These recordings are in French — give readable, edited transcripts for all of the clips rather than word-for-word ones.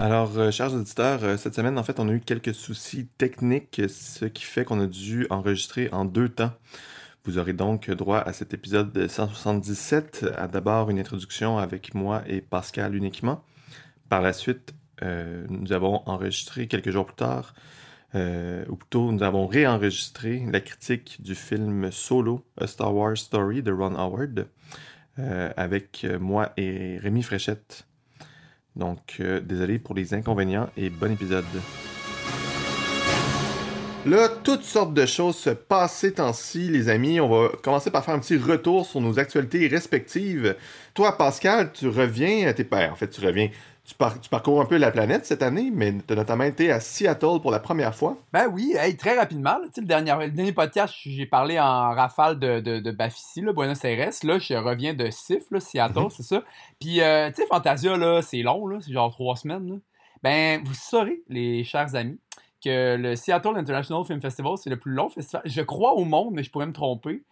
Alors, chers auditeurs, cette semaine, en fait, on a eu quelques soucis techniques, ce qui fait qu'on a dû enregistrer en deux temps. Vous aurez donc droit à cet épisode 177, à d'abord une introduction avec moi et Pascal uniquement. Par la suite, nous avons enregistré quelques jours plus tard, ou plutôt nous avons réenregistré la critique du film Solo, A Star Wars Story de Ron Howard, avec moi et Rémi Fréchette. Donc, désolé pour les inconvénients et bon épisode. Là, toutes sortes de choses se passent ces temps-ci, les amis. On va commencer par faire un petit retour sur nos actualités respectives. Toi, Pascal, tu reviens, en fait, tu reviens, tu parcours un peu la planète cette année, mais tu as notamment été à Seattle pour la première fois. Ben oui, hey, très rapidement. Là, tu sais, le dernier podcast, j'ai parlé en rafale de Bafici, là, Buenos Aires. Là, je reviens de SIF, là, Seattle, c'est ça. Puis, tu sais, Fantasia, là, c'est long, là, c'est genre 3 semaines. Là. Ben, vous saurez, les chers amis, que le Seattle International Film Festival, c'est le plus long festival, je crois, au monde, mais je pourrais me tromper.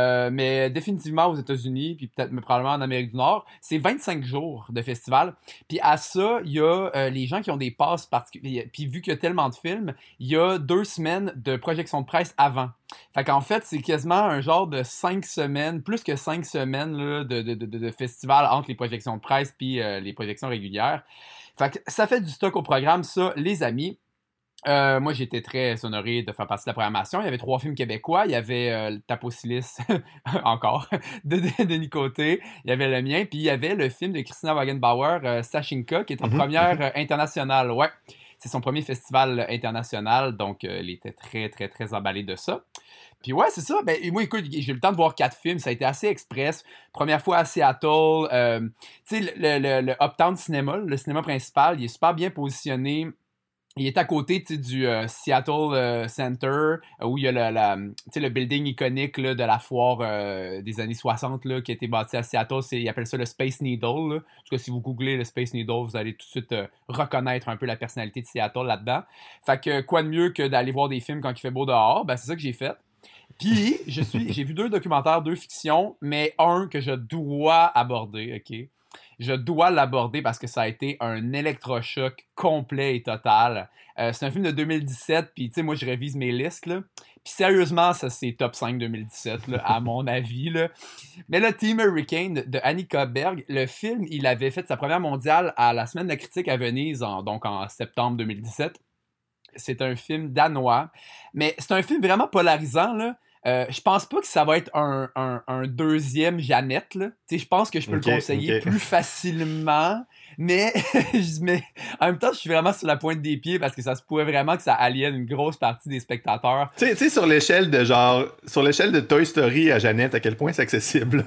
Mais définitivement aux États-Unis, puis peut-être mais probablement en Amérique du Nord, c'est 25 jours de festival. Puis à ça, il y a les gens qui ont des passes particulières. Puis vu qu'il y a tellement de films, il y a 2 semaines de projection de presse avant. Fait qu'en fait, c'est quasiment un genre de 5 semaines, plus que 5 semaines là, de festival entre les projections de presse puis les projections régulières. Fait que ça fait du stock au programme, ça, les amis. Moi, j'étais très honoré de faire partie de la programmation. Il y avait 3 films québécois. Il y avait Taposilis, encore, de Denis Côté. Il y avait le mien. Puis il y avait le film de Christina Wagenbauer, Sachinka, qui est en première internationale. Ouais, c'est son premier festival international. Donc, il était très, très, très emballé de ça. Puis ouais, c'est ça. Ben, moi, écoute, j'ai eu le temps de voir 4 films. Ça a été assez express. Première fois à Seattle. Tu sais, le Uptown Cinema, le cinéma principal, il est super bien positionné. Il est à côté du Seattle Center, où il y a le building iconique là, de la foire des années 60 là, qui a été bâti à Seattle. Ils appellent ça le Space Needle. Là. En tout cas, si vous googlez le Space Needle, vous allez tout de suite reconnaître un peu la personnalité de Seattle là-dedans. Fait que quoi de mieux que d'aller voir des films quand il fait beau dehors? Ben, c'est ça que j'ai fait. Puis, j'ai vu 2 documentaires, 2 fictions, mais un que je dois aborder, OK? Je dois l'aborder parce que ça a été un électrochoc complet et total. C'est un film de 2017, puis tu sais, moi, je révise mes listes, là. Puis sérieusement, ça, c'est top 5 2017, là, à mon avis, là. Mais là, Team Hurricane de Annika Berg, le film, il avait fait sa première mondiale à la Semaine de la critique à Venise, donc en septembre 2017. C'est un film danois, mais c'est un film vraiment polarisant, là. Je pense pas que ça va être un deuxième Jeannette, là. Tu sais, je pense que je peux le conseiller plus facilement, mais, mais en même temps, je suis vraiment sur la pointe des pieds parce que ça se pourrait vraiment que ça aliène une grosse partie des spectateurs. Tu sais, sur l'échelle de Toy Story à Jeannette, à quel point c'est accessible?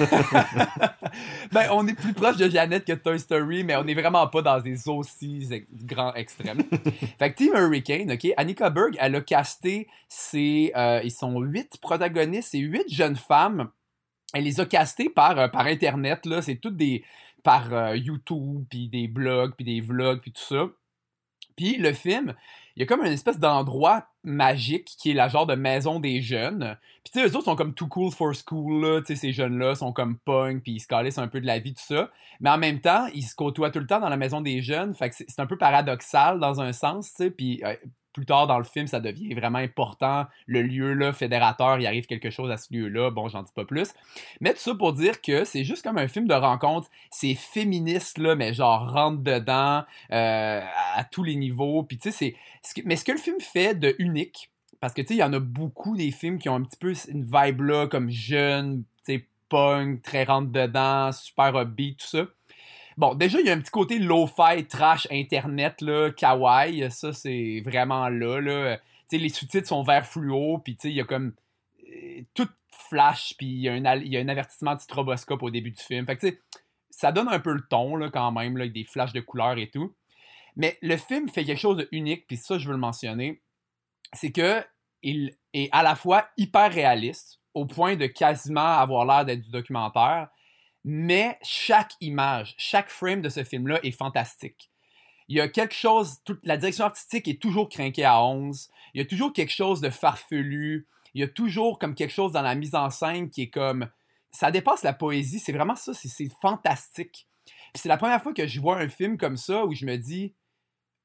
Ben, on est plus proche de Jeannette que de Toy Story, mais on n'est vraiment pas dans des aussi grands extrêmes. Fait que Team Hurricane, OK, Annika Berg, elle a casté ils sont 8 protagonistes et 8 jeunes femmes. Elle les a castés par Internet, là. C'est toutes par YouTube, puis des blogs, puis des vlogs, puis tout ça. Puis le film, il y a comme une espèce d'endroit magique qui est la genre de maison des jeunes. Puis tu sais, eux autres sont comme too cool for school, là. Tu sais, ces jeunes-là sont comme punk, puis ils se calissent un peu de la vie, tout ça. Mais en même temps, ils se côtoient tout le temps dans la maison des jeunes. Fait que c'est un peu paradoxal dans un sens, tu sais. Puis plus tard dans le film, ça devient vraiment important. Le lieu, là, fédérateur, il arrive quelque chose à ce lieu-là. Bon, j'en dis pas plus. Mais tout ça pour dire que c'est juste comme un film de rencontre. C'est féministe, là, mais genre rentre dedans à tous les niveaux. Puis tu sais, mais ce que le film fait de unique, parce que tu sais, il y en a beaucoup des films qui ont un petit peu une vibe là, comme jeune, tu sais, punk, très rentre dedans, super upbeat, tout ça. Bon, déjà, il y a un petit côté lo-fi, trash, internet, là, kawaii. Ça, c'est vraiment là, là. Tu sais, les sous-titres sont vert fluo, puis tu sais, il y a comme tout flash, puis il y a un avertissement de stroboscope au début du film. Fait que tu sais, ça donne un peu le ton, là, quand même, là, avec des flashs de couleurs et tout. Mais le film fait quelque chose de unique, puis ça, je veux le mentionner, c'est que il est à la fois hyper réaliste, au point de quasiment avoir l'air d'être du documentaire, mais chaque image, chaque frame de ce film-là est fantastique. Il y a quelque chose, la direction artistique est toujours crinquée à 11, il y a toujours quelque chose de farfelu, il y a toujours comme quelque chose dans la mise en scène qui est comme... Ça dépasse la poésie, c'est vraiment ça, c'est fantastique. Puis c'est la première fois que je vois un film comme ça où je me dis,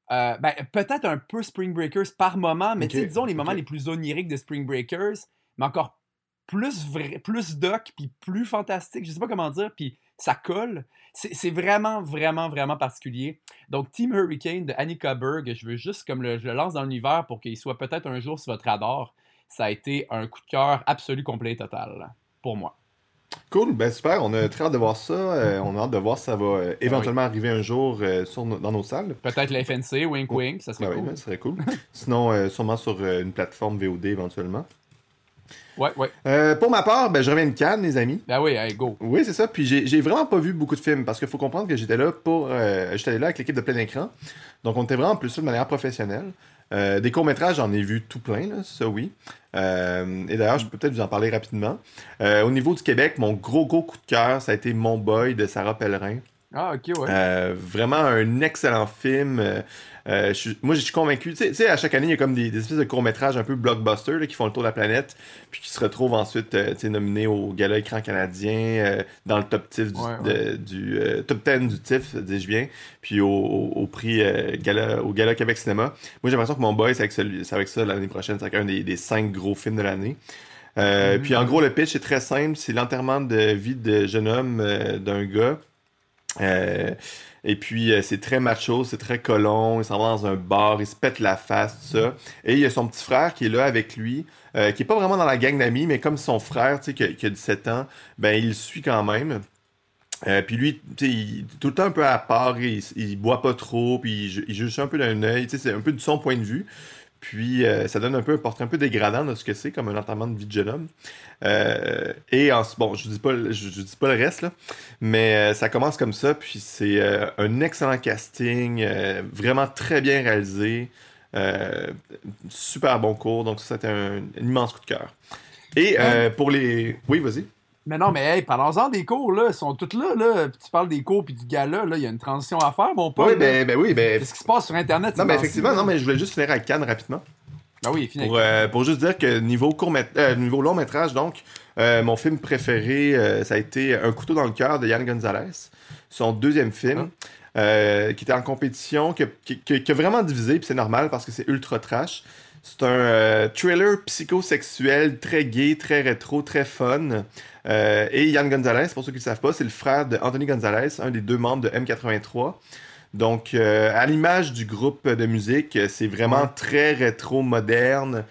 Ben, peut-être un peu Spring Breakers par moment, mais Ok, tu sais, disons les moments ok. les plus oniriques de Spring Breakers, mais encore plus vrai, plus doc, puis plus fantastique, je sais pas comment dire, puis ça colle. C'est vraiment, vraiment, vraiment particulier. Donc, Team Hurricane de Annika Berg, je veux juste comme je le lance dans l'univers pour qu'il soit peut-être un jour sur votre radar. Ça a été un coup de cœur absolu, complet et total pour moi. Cool, ben super, on a très hâte de voir ça. On a hâte de voir si ça va Ben oui. éventuellement arriver un jour dans nos salles. Peut-être la FNC, wink Oh, wink, ça serait ben oui, cool. ben, ça serait cool. Sinon, sûrement sur une plateforme VOD éventuellement. Ouais, ouais. Pour ma part, ben, je reviens de Cannes, les amis. Ben oui, hey, go. Oui, c'est ça. Puis j'ai vraiment pas vu beaucoup de films parce qu'il faut comprendre que j'étais là avec l'équipe de plein écran. Donc on était vraiment plus là de manière professionnelle. Des courts-métrages, j'en ai vu tout plein, là, ça oui. Et d'ailleurs, je peux peut-être vous en parler rapidement. Au niveau du Québec, mon gros coup de cœur, ça a été Mon Boy de Sarah Pellerin. Ah, ok, ouais. Vraiment un excellent film. Moi, je suis convaincu. Tu sais, à chaque année, il y a comme des espèces de courts-métrages un peu blockbusters là, qui font le tour de la planète, puis qui se retrouvent ensuite tu sais, nominés au Gala Écran canadien, dans le top TIFF Ouais, ouais. top 10 du TIFF, dis-je bien, puis au prix au Gala Québec Cinéma. Moi, j'ai l'impression que Mon Boy, c'est avec ça l'année prochaine. C'est un des 5 gros films de l'année. Puis en gros, le pitch est très simple. C'est l'enterrement de vie de jeune homme d'un gars. Euh, et puis, c'est très macho, c'est très colon. Il s'en va dans un bar, il se pète la face, tout ça. Et il y a son petit frère qui est là avec lui, qui est pas vraiment dans la gang d'amis, mais comme son frère, tu sais, qui a 17 ans, ben, il le suit quand même. Puis lui, tu sais, il est tout le temps un peu à part, il boit pas trop, puis il juge un peu d'un œil, tu sais, c'est un peu de son point de vue. Puis ça donne un portrait un peu dégradant de ce que c'est comme un enterrement de vie de jeune homme. Bon, je dis pas le reste là, mais ça commence comme ça. Puis c'est un excellent casting, vraiment très bien réalisé, euh, super bon cours. Donc ça, c'était un immense coup de cœur. Et Man, pour les, oui, vas-y. mais non, mais hey, parlons-en des cours, là. Ils sont tous là, là. Puis tu parles des cours puis du gala, là. Il y a une transition à faire, mon Oui, Paul, là. oui, ben, Qu'est-ce qui se passe sur Internet non, ces mais temps-ci, effectivement, là? non, mais je voulais juste finir avec Cannes rapidement. Ben oui, fini avec Cannes. Pour juste dire que niveau long métrage, donc, mon film préféré, ça a été Un couteau dans le cœur de Yann Gonzalez. Son deuxième film, Hein? qui était en compétition, qui a vraiment divisé, puis c'est normal parce que c'est ultra trash. C'est un thriller psychosexuel très gay, très rétro, très fun. Et Yann Gonzalez, pour ceux qui ne le savent pas, c'est le frère de Anthony Gonzalez, un des deux membres de M83. Donc, à l'image du groupe de musique, c'est vraiment Ouais. très rétro-moderne.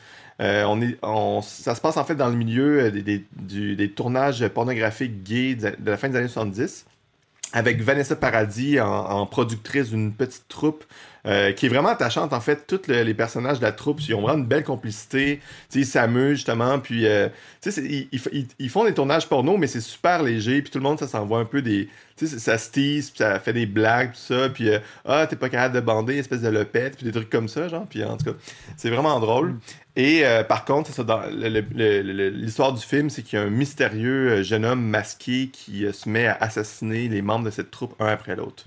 Ça se passe en fait dans le milieu des tournages pornographiques gays de la fin des années 70, avec Vanessa Paradis en productrice d'une petite troupe qui est vraiment attachante. En fait, tous les personnages de la troupe, ils ont vraiment une belle complicité. Tu sais, ils s'amusent justement. Puis, tu sais, ils font des tournages porno, mais c'est super léger. Puis tout le monde, ça s'envoie un peu des. Tu sais, ça se tease, puis ça fait des blagues, tout ça. Puis, t'es pas capable de bander, espèce de lopette, puis des trucs comme ça, genre. Puis, en tout cas, c'est vraiment drôle. Mm. Et par contre, c'est ça, dans l'histoire du film, c'est qu'il y a un mystérieux jeune homme masqué qui se met à assassiner les membres de cette troupe un après l'autre.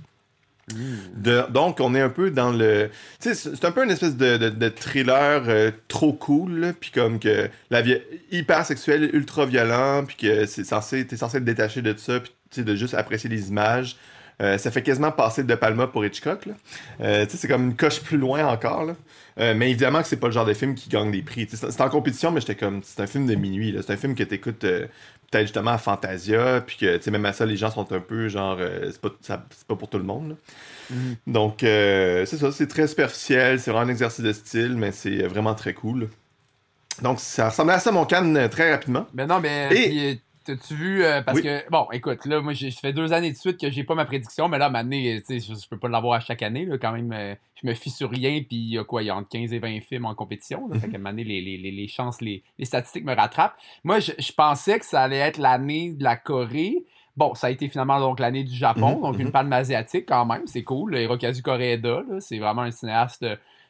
Mm. Donc, on est un peu dans le. Tu sais, c'est un peu une espèce de thriller trop cool, là, puis comme que hyper sexuel, ultra violent, puis que t'es censé être détaché de ça, puis tu sais, de juste apprécier les images. Ça fait quasiment passer De Palma pour Hitchcock, là. Tu sais, c'est comme une coche plus loin encore, là. Mais évidemment que c'est pas le genre de film qui gagne des prix. Tu sais, c'est en compétition, mais j'étais comme, c'est un film de minuit, là. C'est un film que t'écoutes peut-être justement à Fantasia, puis que, tu sais, même à ça, les gens sont un peu genre, c'est pas pour tout le monde, là. Mhm. Donc, c'est ça, c'est très superficiel, c'est vraiment un exercice de style, mais c'est vraiment très cool. Donc, ça ressemblait à ça, mon can, très rapidement. Ben non, mais Et, puis t'as-tu vu parce oui, que bon, écoute, là, moi ça fait 2 années de suite que j'ai pas ma prédiction, mais là, maintenant, tu sais, je peux pas l'avoir à chaque année, là, quand même. Je me fie sur rien, puis il y a quoi, il y a entre 15 et 20 films en compétition, là, fait qu'à un moment donné, les chances, les statistiques me rattrapent. Moi, je pensais que ça allait être l'année de la Corée. Bon, ça a été finalement donc l'année du Japon, mhm, donc une mhm, palme asiatique quand même, c'est cool. Hirokazu Koreeda, là, c'est vraiment un cinéaste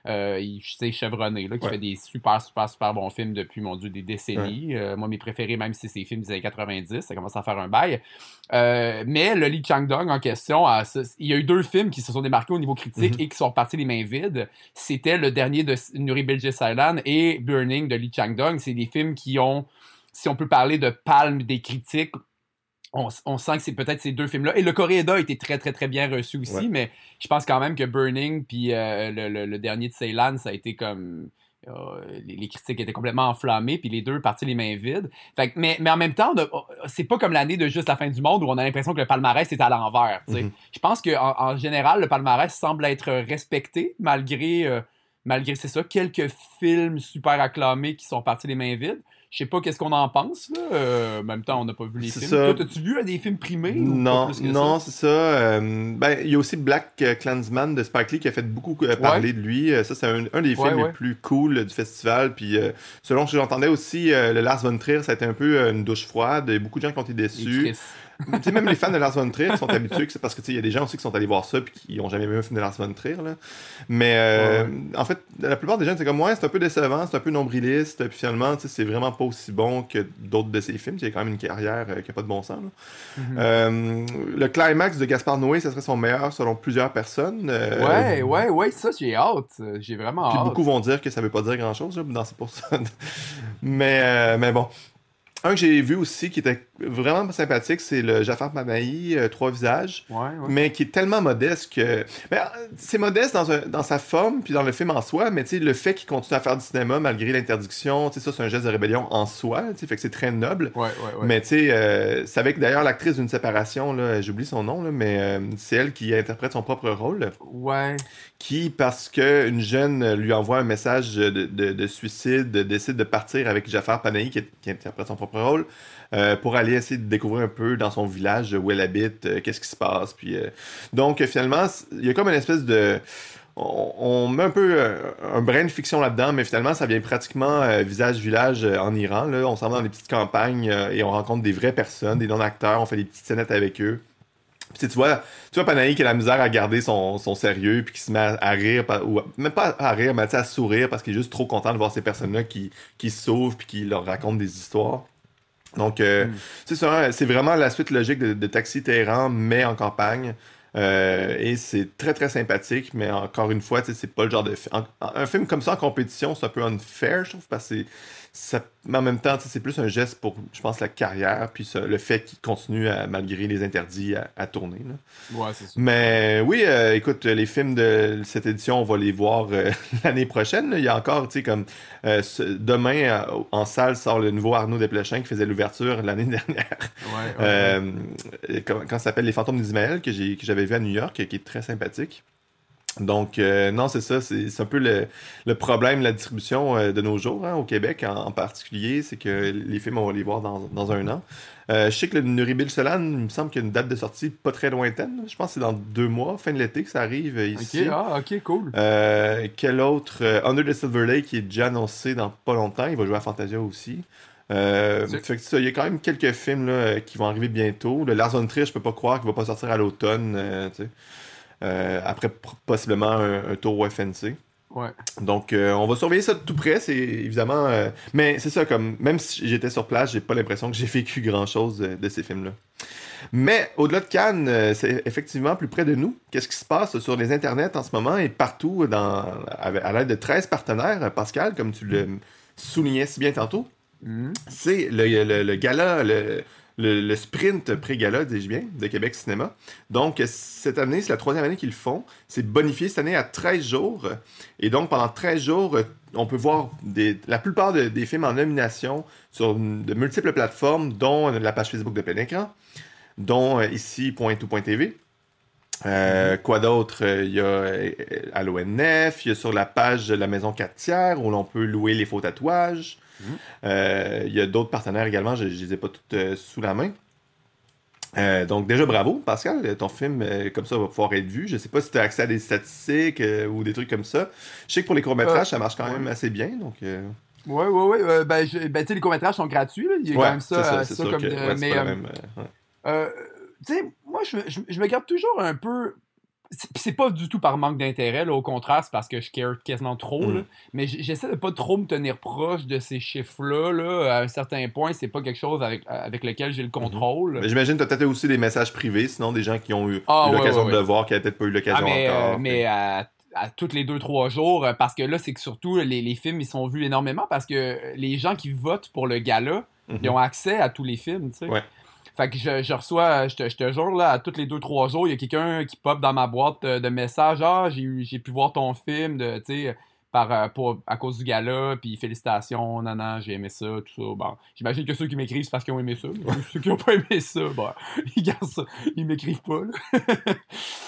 chevronné, là, qui ouais, fait des super, super, super bons films depuis, mon Dieu, des ouais, décennies. Moi, mes préférés, même si c'est des films des années 90, ça commence à faire un bail. Mais le Lee Chang-dong en question, il y a eu 2 films qui se sont démarqués au niveau critique mhm. et qui sont repartis les mains vides. C'était le dernier de Nuri Bilge Ceylan et Burning de Lee Chang-dong. C'est des films qui ont, si on peut parler de palme des critiques, on sent que c'est peut-être ces deux films-là. Et le Coréda a été très, très, très bien reçu aussi, Ouais. mais je pense quand même que Burning puis le dernier de Ceylan, ça a été comme... les critiques étaient complètement enflammées, puis les deux partis les mains vides. Fait mais en même temps, c'est pas comme l'année de Juste la fin du monde où on a l'impression que le palmarès est à l'envers. Mhm. Je pense qu'en général, le palmarès semble être respecté, malgré c'est ça, quelques films super acclamés qui sont partis les mains vides. Je sais pas qu'est-ce qu'on en pense, là. En même temps, on n'a pas vu les C'est films. ça. Toi, as-tu vu des films primés ou pas Non, plus que ça? non, c'est ça. Ben, il y a aussi Black Klansman de Spike Lee qui a fait beaucoup Ouais, parler de lui. Ça, c'est un des ouais, films les ouais. plus cool du festival. Puis, selon ce que j'entendais aussi, le Lars von Trier, ça a été un peu une douche froide. Il y a beaucoup de gens qui ont été Les déçus. Chris. Tu sais, même les fans de Lars von Trier sont habitués, que c'est parce que tu sais, il y a des gens aussi qui sont allés voir ça puis qui ont jamais vu un film de Lars von Trier, là. Mais Ouais, ouais. en fait, la plupart des gens c'est comme ouais, c'est un peu décevant, c'est un peu nombriliste, puis finalement, tu sais, c'est vraiment pas aussi bon que d'autres de ses films. Il y a quand même une carrière qui a pas de bon sens, là. Mhm. Le climax de Gaspard Noé, ça serait son meilleur selon plusieurs personnes. Ouais, ouais, ouais, ça, j'ai hâte. J'ai vraiment Puis hâte. beaucoup vont dire que ça veut pas dire grand-chose, là, dans c'est pour ça. Mais bon. Un que j'ai vu aussi qui était vraiment sympathique, c'est le Jafar Panahi, Trois visages, Ouais, ouais. mais qui est tellement modeste que... Mais, c'est modeste dans sa forme, puis dans le film en soi, mais tu sais, le fait qu'il continue à faire du cinéma malgré l'interdiction, tu sais, ça, c'est un geste de rébellion en soi, tu sais, fait que c'est très noble. Ouais, ouais, ouais. Mais tu sais, c'est avec d'ailleurs l'actrice d'une séparation, là, j'oublie son nom, là, mais c'est elle qui interprète son propre rôle, Ouais. qui, parce que une jeune lui envoie un message de suicide, décide de partir avec Jafar Panahi, qui interprète son propre rôle, pour aller essayer de découvrir un peu dans son village où elle habite, qu'est-ce qui se passe. Puis, donc, finalement, il y a comme une espèce de... On met un peu un brin de fiction là-dedans, mais finalement, ça vient pratiquement visage-village en Iran. Là. On s'en va dans des petites campagnes et on rencontre des vraies personnes, des non-acteurs, on fait des petites scénettes avec eux. Puis, tu vois Panahi qui a la misère à garder son sérieux, puis qui se met à rire, ou même pas à rire, mais tu sais, à sourire, parce qu'il est juste trop content de voir ces personnes-là qui se sauvent, puis qui leur racontent des histoires. Donc, Hmm. c'est vraiment la suite logique de Taxi Téhéran, mais en campagne. Et c'est très très sympathique, mais encore une fois, tu sais, c'est pas le genre de film. Un film comme ça en compétition, c'est un peu unfair, je trouve, parce que mais en même temps, tu sais, c'est plus un geste pour, je pense, la carrière, puis le fait qu'il continue, malgré les interdits, à tourner, là. Ouais, c'est ça. Mais oui, écoute, les films de cette édition, on va les voir l'année prochaine, là. Il y a encore, tu sais, comme demain, en salle, sort le nouveau Arnaud Desplechin qui faisait l'ouverture l'année dernière. Ouais, ouais, ouais. Euh, quand ça s'appelle Les Fantômes d'Ismaël, que j'avais vu à New York, qui est très sympathique. Donc, non, c'est ça, c'est un peu le problème de la distribution de nos jours, hein, au Québec en particulier, c'est que les films, on va les voir dans un an. Je sais que le Nuribil Solan, il me semble qu'il y a une date de sortie pas très lointaine. Je pense que c'est dans 2 mois, fin de l'été, que ça arrive Ok, ici. ok, cool. Quel autre? Under the Silver Lake, qui est déjà annoncé dans pas longtemps. Il va jouer à Fantasia aussi. Sick. Fait que ça, il y a quand même quelques films là, qui vont arriver bientôt. Le Lars von Trier, je peux pas croire qu'il va pas sortir à l'automne. Tu sais. Après possiblement un tour au FNC. Ouais. Donc, on va surveiller ça de tout près, c'est évidemment. Mais c'est ça, comme même si j'étais sur place, j'ai pas l'impression que j'ai vécu grand-chose de ces films-là. Mais au-delà de Cannes, c'est effectivement plus près de nous. Qu'est-ce qui se passe sur les internets en ce moment et partout à l'aide de 13 partenaires, Pascal, comme tu le soulignais si bien tantôt? Mhm. C'est le gala, le sprint pré-gala, dis-je bien, de Québec Cinéma. Donc, cette année, c'est la 3e année qu'ils le font. C'est bonifié cette année à 13 jours. Et donc, pendant 13 jours, on peut voir la plupart des films en nomination sur de multiples plateformes, dont la page Facebook de Plein Écran, dont ici, .tout.tv. Mhm. Quoi d'autre? Il y a Allo NF, il y a sur la page de la Maison 4 tiers, où l'on peut louer les faux tatouages. Mhm. Il y a d'autres partenaires également, je ne les ai pas toutes sous la main. Donc déjà bravo Pascal, ton film comme ça va pouvoir être vu. Je sais pas si tu as accès à des statistiques ou des trucs comme ça. Je sais que pour les Euh, courts-métrages, ça marche quand ouais. même assez bien. Donc Ouais, ouais, ouais. Tu sais, les courts-métrages sont gratuits, là. Il y a quand ouais, même c'est ça, c'est ça sûr comme que ouais, c'est mais pas la même. Ouais. euh, tu sais, moi, je me garde toujours un peu. C'est pas du tout par manque d'intérêt, là. Au contraire, c'est parce que je care quasiment trop, là. Mm. Mais j'essaie de pas trop me tenir proche de ces chiffres-là, là. À un certain point, c'est pas quelque chose avec lequel j'ai le Mhm. contrôle. Mais j'imagine que tu as peut-être aussi des messages privés, sinon des gens qui ont eu Ah, ouais, ouais, l'occasion de le ouais. voir, qui n'avaient peut-être pas eu Ah, l'occasion encore. Puis... mais à toutes les 2, 3 jours, parce que là, c'est que surtout, les films, ils sont vus énormément parce que les gens qui votent pour le gala, ils Mhm. ont accès à tous les films, tu sais. Ouais. Fait que je reçois, je te jure, là, à tous les 2-3 jours, il y a quelqu'un qui pop dans ma boîte de messages. Ah, j'ai pu voir ton film, tu sais, à cause du gala, puis félicitations, non, j'ai aimé ça, tout ça. Bon, j'imagine que ceux qui m'écrivent, c'est parce qu'ils ont aimé ça. Ceux qui n'ont pas aimé ça, bon, ils gardent ça. Ils m'écrivent pas, là.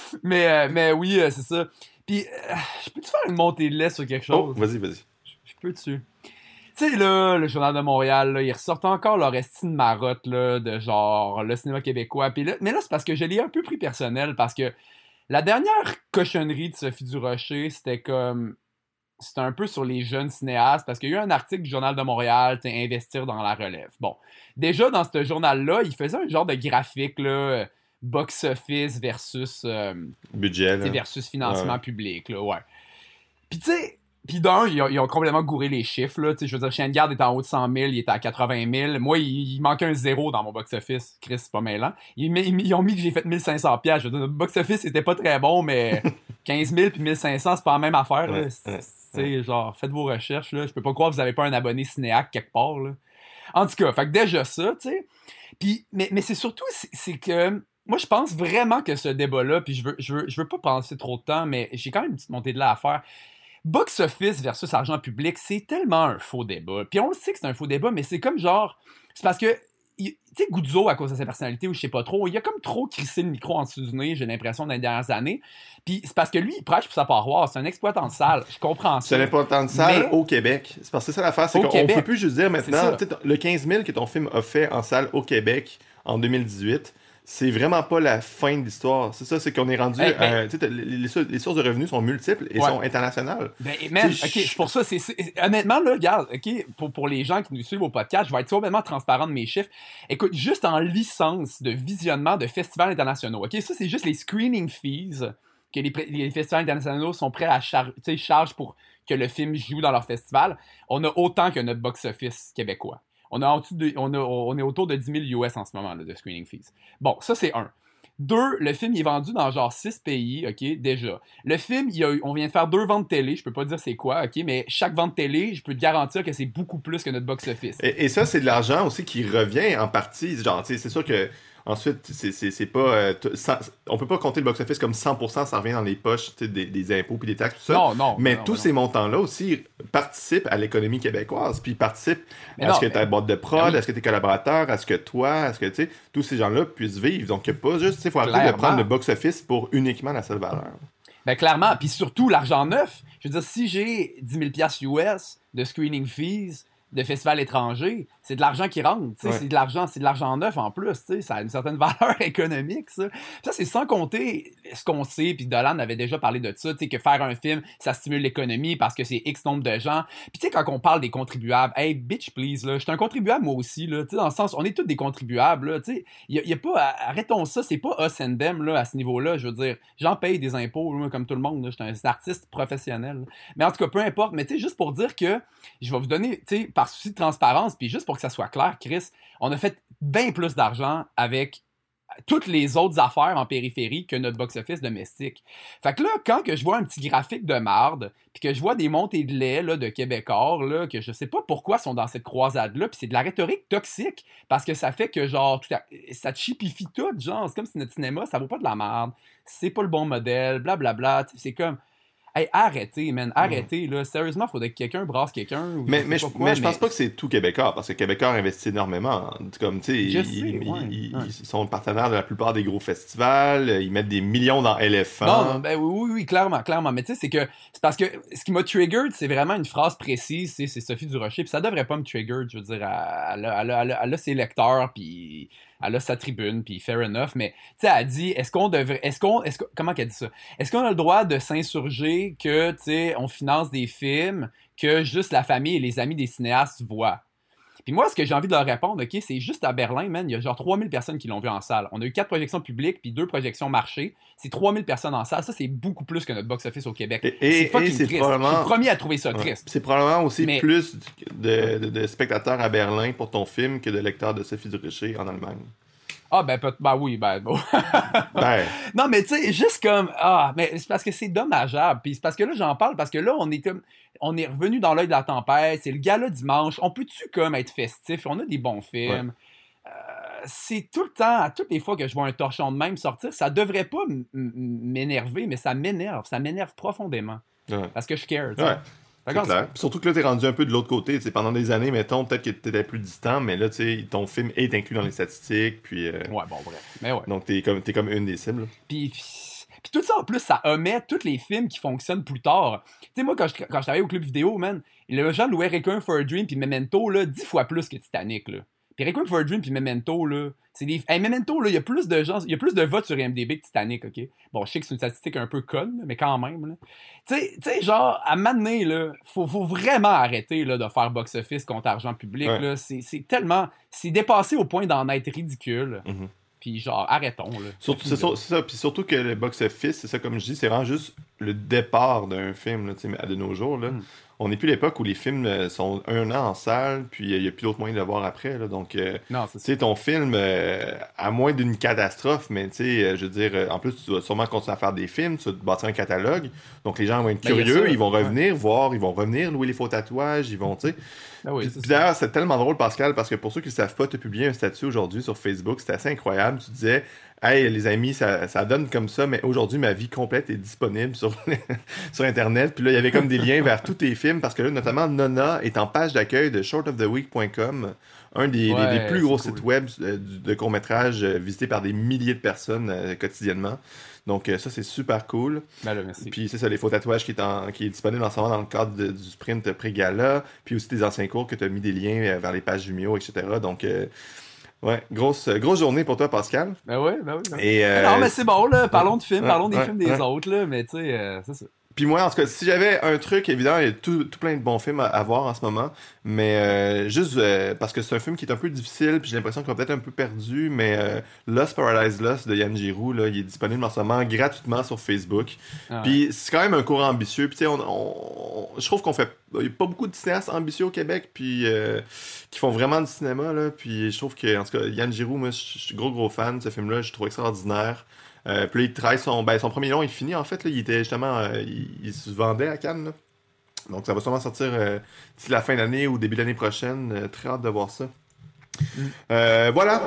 Mais oui, c'est ça. Puis, je peux-tu faire une montée de lait sur quelque Oh, chose? vas-y. Je peux-tu? Tu sais, là, le Journal de Montréal, là, ils ressortent encore leur estime marotte, là, de genre, le cinéma québécois. Puis là, mais là, c'est parce que je l'ai un peu pris personnel, parce que la dernière cochonnerie de Sophie Durocher, c'était un peu sur les jeunes cinéastes, parce qu'il y a eu un article du Journal de Montréal, tu sais, Investir dans la relève. Bon, déjà, dans ce journal-là, il faisait un genre de graphique, là, box-office Budget, là. versus financement Ouais. public, là, ouais. Puis tu sais, puis d'un, ils ont complètement gouré les chiffres, là. Tu sais, je veux dire, Chien de garde est en haut de 100 000, il était à 80 000. Moi, il manque un zéro dans mon box-office. Chris, c'est pas mêlant. Ils ont mis que j'ai fait 1500 piastres. Je veux dire, le box-office était pas très bon, mais 15 000 puis 1500, c'est pas la même affaire, là. Ouais. Tu sais, genre, faites vos recherches, là. Je peux pas croire que vous avez pas un abonné cinéac quelque part, là. En tout cas, fait que déjà ça, tu sais. Puis, mais c'est surtout, c'est que... Moi, je pense vraiment que ce débat-là, puis je veux pas penser trop de temps, mais j'ai quand même une petite montée de là à faire. Box-office versus argent public, c'est tellement un faux débat. Puis on le sait que c'est un faux débat, mais c'est comme genre... C'est parce que, tu sais, Guzzo, à cause de sa personnalité, ou je sais pas trop, il a comme trop crissé le micro en dessous du nez, j'ai l'impression, dans les dernières années. Puis c'est parce que lui, il prêche pour sa paroisse. C'est un exploitant de salle. Je comprends ça. C'est l'important de salle Mais- au Québec. C'est parce que c'est ça l'affaire, c'est Au qu'on Québec. peut plus juste dire C'est maintenant, ça. tu sais, le 15 000 que ton film a fait en salle au Québec en 2018, c'est vraiment pas la fin de l'histoire. C'est ça, c'est qu'on est rendu... Hey, ben- tu sais, les sources de revenus sont multiples et Ouais. sont internationales. Ben, man, Tu sais, ok, c'est pour ça, honnêtement, là, regarde, ok, pour les gens qui nous suivent au podcast, je vais être complètement transparent de mes chiffres. Écoute, juste en licence de visionnement de festivals internationaux, ok, ça, c'est juste les screening fees que les festivals internationaux sont prêts à charge pour que le film joue dans leur festival. On a autant que notre box-office québécois. On est autour de 10 000 US en ce moment, là, de screening fees. Bon, ça, c'est un. Deux, le film il est vendu dans genre 6 pays, ok, déjà. Le film, on vient de faire 2 ventes télé, je peux pas dire c'est quoi, ok, mais chaque vente télé, je peux te garantir que c'est beaucoup plus que notre box-office. Et ça, c'est de l'argent aussi qui revient en partie. Genre, tu sais, c'est sûr que ensuite, c'est pas. On peut pas compter le box-office comme 100%, ça revient dans les poches tu sais, des impôts puis des taxes, tout ça. Non, Mais non, tous non. ces montants-là aussi participent à l'économie québécoise, puis participent Mais à non, ce que ta boîte de prod, ben oui. à ce que tes collaborateurs, à ce que toi, à ce que, tu sais, tous ces gens-là puissent vivre. Donc, il n'y a pas juste, tu sais, faut arrêter de Clairement. prendre le box-office pour uniquement la seule valeur. Ben clairement, puis surtout l'argent neuf. Je veux dire, si j'ai 10 000 piastres US de screening fees de festivals étrangers, c'est de l'argent qui rentre, tu sais, Ouais. c'est de l'argent neuf en plus, tu sais, ça a une certaine valeur économique, ça. Ça, c'est sans compter ce qu'on sait, puis Dolan avait déjà parlé de ça, tu sais, que faire un film, ça stimule l'économie parce que c'est X nombre de gens. Puis tu sais, quand on parle des contribuables, hey, bitch, please, là, je suis un contribuable moi aussi, là, tu sais, dans le sens, on est tous des contribuables, là, tu sais, y a pas, arrêtons ça, c'est pas us and them, là, à ce niveau-là, je veux dire, j'en paye des impôts, là, comme tout le monde, là, je suis un artiste professionnel, là. Mais en tout cas, peu importe, mais tu sais, juste pour dire que, je vais vous donner, tu sais, par souci de transparence, puis juste pour que ça soit clair, Chris, on a fait bien plus d'argent avec toutes les autres affaires en périphérie que notre box-office domestique. Fait que là, quand que je vois un petit graphique de marde, puis que je vois des montées de lait là, de Québécois, là, que je sais pas pourquoi sont dans cette croisade-là, puis c'est de la rhétorique toxique, parce que ça fait que, genre, ça chipifie tout, genre, c'est comme si notre cinéma, ça vaut pas de la merde, c'est pas le bon modèle, blablabla, tu sais, c'est comme... Hey, arrêtez, man, arrêtez, là. Sérieusement, faudrait que quelqu'un brasse quelqu'un. Ou Mais, je mais, sais je, pas quoi, mais je pense pas que c'est tout Québécois, parce que Québécois investit énormément. Comme, tu sais, Je sais, ouais. ils sont partenaires de la plupart des gros festivals, ils mettent des millions dans Elephant. Non, ben oui, clairement. Mais tu sais, c'est parce que ce qui m'a triggered, c'est vraiment une phrase précise, c'est Sophie Durocher, puis ça devrait pas me trigger, je veux dire, elle a ses lecteurs, puis elle a sa tribune, puis fair enough, mais tu sais, elle dit, comment qu'elle dit ça? Est-ce qu'on a le droit de s'insurger que, tu sais, on finance des films que juste la famille et les amis des cinéastes voient? Puis moi, ce que j'ai envie de leur répondre, OK, c'est juste à Berlin, man, il y a genre 3000 personnes qui l'ont vu en salle. On a eu 4 projections publiques puis 2 projections marché. C'est 3000 personnes en salle. Ça, c'est beaucoup plus que notre box-office au Québec. Et fucking c'est triste. probablement... Je suis le premier à trouver ça Ouais. triste. C'est probablement aussi Mais- plus de spectateurs à Berlin pour ton film que de lecteurs de Sophie Durocher en Allemagne. Ah, ben oui, ben bon. Ben, Non, mais tu sais, juste comme... Ah, mais c'est parce que c'est dommageable. Puis c'est parce que là, j'en parle parce que là, on est revenu dans l'œil de la tempête. C'est le gala dimanche. On peut-tu comme être festif? On a des bons films. c'est tout le temps, à toutes les fois que je vois un torchon de même sortir, ça devrait pas m'énerver, mais ça m'énerve profondément. Ouais. Parce que je care, tu sais. Ouais. C'est clair. Surtout que là, t'es rendu un peu de l'autre côté. T'sais, pendant des années, mettons, peut-être que t'étais plus distant, mais là, ton film est inclus dans les statistiques. Puis, Ouais, bon, bref. Mais ouais. donc, t'es comme une des cibles. Puis tout ça, en plus, ça omet tous les films qui fonctionnent plus tard. Tu sais, moi, quand je travaillais au club vidéo, man, le gens louaient Requiem for a Dream puis Memento, là, 10 fois plus que Titanic, là. Puis Requiem for a Dream puis Memento, là, c'est des... Hey, Memento, là, il y a plus de gens, il y a plus de votes sur IMDb que Titanic, OK? Bon, je sais que c'est une statistique un peu conne, mais quand même, là. Tu sais, genre, à un moment donné, là, faut vraiment arrêter, là, de faire box-office contre argent public, Ouais. là. C'est tellement... C'est dépassé au point d'en être ridicule. Mm-hmm. Puis genre, arrêtons, là. C'est ça. Puis surtout que le box-office, c'est ça, comme je dis, c'est vraiment juste le départ d'un film, là, de nos jours, là. On n'est plus à l'époque où les films sont un an en salle, puis il n'y a plus d'autre moyen de le voir après, là. Donc, non, tu sais, ton film, à moins d'une catastrophe, mais tu sais, je veux dire, en plus, tu vas sûrement continuer à faire des films, tu vas te bâtir un catalogue, donc les gens vont être curieux, ils vont revenir voir, ils vont revenir louer les faux tatouages, ils vont, tu sais. Ah oui, Puis d'ailleurs, c'est tellement drôle, Pascal, parce que pour ceux qui ne savent pas, tu as publié un statut aujourd'hui sur Facebook, c'était assez incroyable. Tu disais, hey, les amis, ça donne comme ça, mais aujourd'hui, ma vie complète est disponible sur, sur Internet. Puis là, il y avait comme des liens vers tous tes films, parce que là, notamment, Nona est en page d'accueil de shortoftheweek.com, un des plus gros sites web de court-métrage visités par des milliers de personnes quotidiennement. Donc ça, c'est super cool. Ben là, merci. Puis c'est ça, les faux tatouages qui est disponible en ce moment dans le cadre du sprint pré-gala. Puis aussi tes anciens cours que tu as mis des liens vers les pages Vimeo, etc. Donc, ouais, grosse journée pour toi, Pascal. Ben oui. Et, non, mais c'est bon, là. Parlons de films, parlons des films des autres, là. Mais tu sais, c'est ça. Puis moi, en tout cas, si j'avais un truc, évidemment, il y a tout plein de bons films à voir en ce moment, mais juste parce que c'est un film qui est un peu difficile, puis j'ai l'impression qu'on va peut-être un peu perdu, mais Lost Paradise Lost de Yann Giroux, là, il est disponible en ce moment gratuitement sur Facebook. Puis c'est quand même un cours ambitieux, puis tu sais, je trouve qu'on fait... Il n'y a pas beaucoup de cinéastes ambitieux au Québec, puis qui font vraiment du cinéma, là, puis je trouve que, en tout cas, Yann Giroux, moi, je suis gros fan de ce film-là, je le trouve extraordinaire. Puis là, il travaille son premier long, il finit en fait. Là, il était justement. Il se vendait à Cannes. Là. Donc ça va sûrement sortir d'ici la fin d'année ou début d'année prochaine. Très hâte de voir ça. Voilà.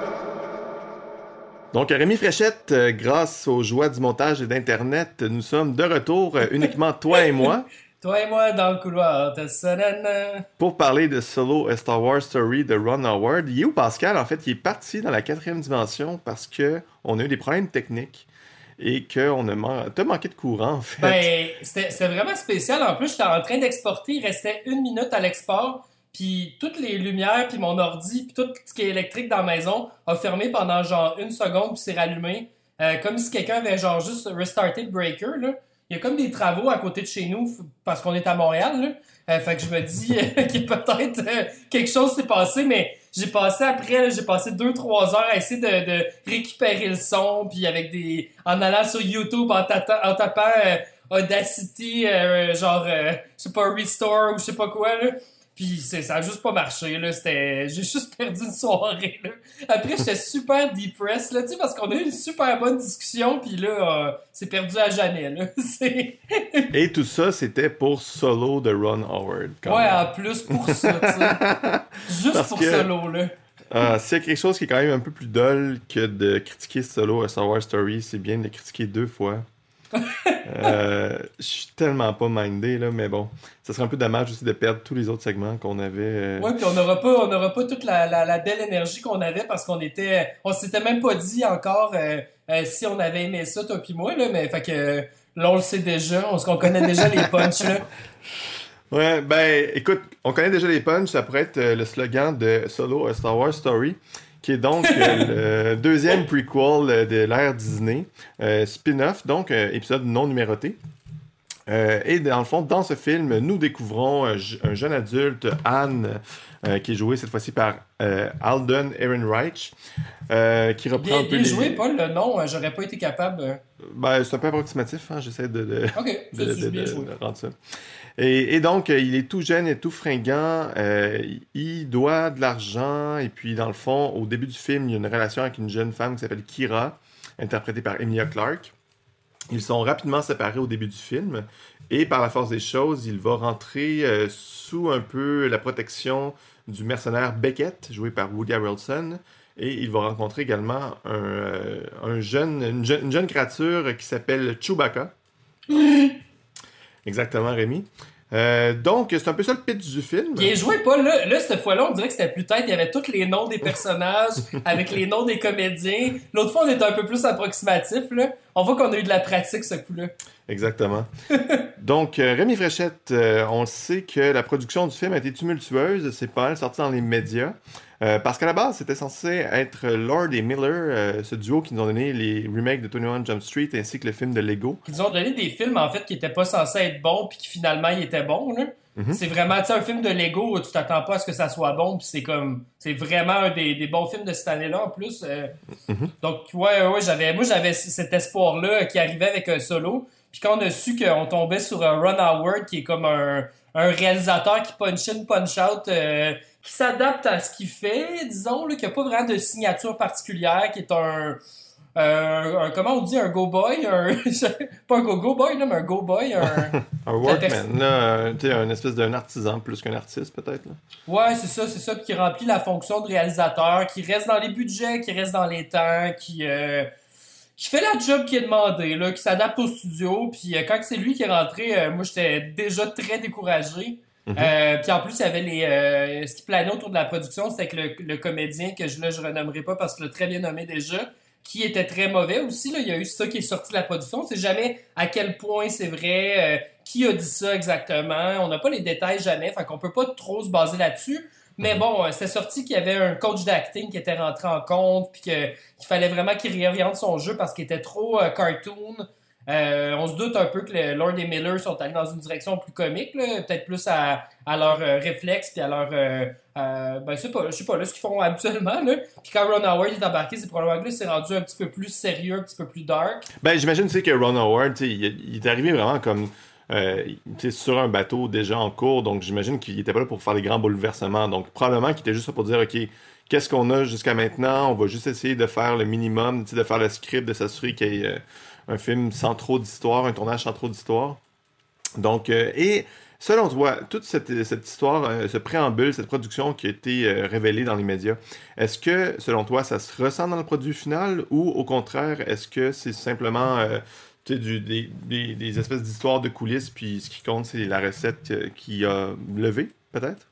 Donc Rémi Fréchette, grâce aux joies du montage et d'Internet, nous sommes de retour, uniquement toi et moi. Toi et moi dans le couloir. Pour parler de Solo, A Star Wars Story de Ron Howard. Il est où Pascal? En fait, il est parti dans la 4e dimension parce que on a eu des problèmes techniques et qu'on t'as manqué de courant, en fait. Ben, c'était vraiment spécial. En plus, j'étais en train d'exporter. Il restait 1 minute à l'export. Puis toutes les lumières, puis mon ordi, puis tout ce qui est électrique dans la maison a fermé pendant genre 1 seconde, puis s'est rallumé. Comme si quelqu'un avait genre juste restarté le breaker, là. Il y a comme des travaux à côté de chez nous parce qu'on est à Montréal, là. Fait que je me dis qu'il y a peut-être quelque chose s'est passé, mais j'ai passé 2-3 heures à essayer de récupérer le son, puis avec en allant sur YouTube, en tapant Audacity, je sais pas, Restore ou je sais pas quoi, là. Puis ça a juste pas marché, là. J'ai juste perdu une soirée, là. Après, j'étais super depressed, là, tu sais, parce qu'on a eu une super bonne discussion, puis là, c'est perdu à jamais, là. Et tout ça, c'était pour Solo de Ron Howard. Ouais, en plus pour ça, tu sais. Juste parce pour Solo, là. S'il y a quelque chose qui est quand même un peu plus dull que de critiquer Solo à Star Wars Story, c'est bien de le critiquer 2 fois. Je suis tellement pas mindé là, mais bon, ça serait un peu dommage aussi de perdre tous les autres segments qu'on avait. Ouais, puis on n'aura pas toute la belle énergie qu'on avait parce on s'était même pas dit encore si on avait aimé ça toi puis moi là, mais fait que là on le sait déjà, on connaît déjà les punchs là. Ouais, ben écoute, on connaît déjà les punchs, ça pourrait être le slogan de Solo, A Star Wars Story, qui est donc le 2e prequel de l'ère Disney, spin-off, donc épisode non numéroté. Et dans le fond, dans ce film, nous découvrons un jeune adulte, Anne, qui est joué cette fois-ci par Alden Ehrenreich, qui reprend bien joué, Paul, le nom, j'aurais pas été capable. Ben, c'est un peu approximatif, hein, j'essaie de rendre ça. Et donc, il est tout jeune et tout fringant, il doit de l'argent, et puis dans le fond, au début du film, il y a une relation avec une jeune femme qui s'appelle Kira, interprétée par Emilia Clarke. Ils sont rapidement séparés au début du film, et par la force des choses, il va rentrer sous un peu la protection du mercenaire Beckett, joué par Woody Harrelson, Et il va rencontrer également une jeune créature qui s'appelle Chewbacca. Exactement, Rémi. Donc, c'est un peu ça le pitch du film. Bien joué, Paul. Là, cette fois-là, on dirait que c'était plus tête. Il y avait tous les noms des personnages avec les noms des comédiens. L'autre fois, on était un peu plus approximatif. Là. On voit qu'on a eu de la pratique, ce coup-là. Exactement. Donc, Rémi Fréchette, on sait que la production du film a été tumultueuse. C'est pas mal sorti dans les médias. Parce qu'à la base, c'était censé être Lord et Miller, ce duo qui nous ont donné les remakes de 21 Jump Street ainsi que le film de Lego. Ils nous ont donné des films, en fait, qui étaient pas censés être bons puis qui finalement ils étaient bons. Là. Mm-hmm. C'est vraiment, tu sais, un film de Lego où tu t'attends pas à ce que ça soit bon puis c'est vraiment un des bons films de cette année-là en plus. Mm-hmm. Donc, ouais, j'avais cet espoir-là qui arrivait avec un solo. Puis quand on a su qu'on tombait sur un Ron Howard qui est comme un réalisateur qui punch in, punch out, qui s'adapte à ce qu'il fait, disons, là, qui n'a pas vraiment de signature particulière, qui est un comment on dit, un go-boy, pas un go-boy, là, mais un go-boy, un workman, là, tu sais, un espèce d'un artisan plus qu'un artiste, peut-être, là. Ouais, c'est ça, qui remplit la fonction de réalisateur, qui reste dans les budgets, qui reste dans les temps, qui fait la job qui est demandée, là, qui s'adapte au studio, puis quand c'est lui qui est rentré, moi, j'étais déjà très découragé. Mm-hmm. Puis en plus, il y avait ce qui planait autour de la production, c'était que le comédien, que je renommerai pas parce que je l'ai très bien nommé déjà, qui était très mauvais aussi. Là. Il y a eu ça qui est sorti de la production. On sait jamais à quel point c'est vrai, qui a dit ça exactement. On n'a pas les détails jamais, fait qu'on peut pas trop se baser là-dessus. Mais bon, c'est sorti qu'il y avait un coach d'acting qui était rentré en compte, puis qu'il fallait vraiment qu'il réoriente son jeu parce qu'il était trop cartoon. On se doute un peu que Lord et Miller sont allés dans une direction plus comique, là, peut-être plus à leur réflexe puis à leur je sais pas là ce qu'ils font habituellement là. Puis quand Ron Howard est embarqué, c'est probablement que là, c'est rendu un petit peu plus sérieux, un petit peu plus dark. Ben j'imagine tu sais que Ron Howard, il est arrivé vraiment comme sur un bateau déjà en cours, donc j'imagine qu'il était pas là pour faire des grands bouleversements, donc probablement qu'il était juste là pour dire ok, qu'est-ce qu'on a jusqu'à maintenant, on va juste essayer de faire le minimum, de faire le script, de s'assurer qu'il y ait un film sans trop d'histoire, un tournage sans trop d'histoire. Donc, et selon toi, toute cette histoire, ce préambule, cette production qui a été révélée dans les médias, est-ce que, selon toi, ça se ressent dans le produit final ou, au contraire, est-ce que c'est simplement des espèces d'histoires de coulisses, puis ce qui compte, c'est la recette qui a levé, peut-être?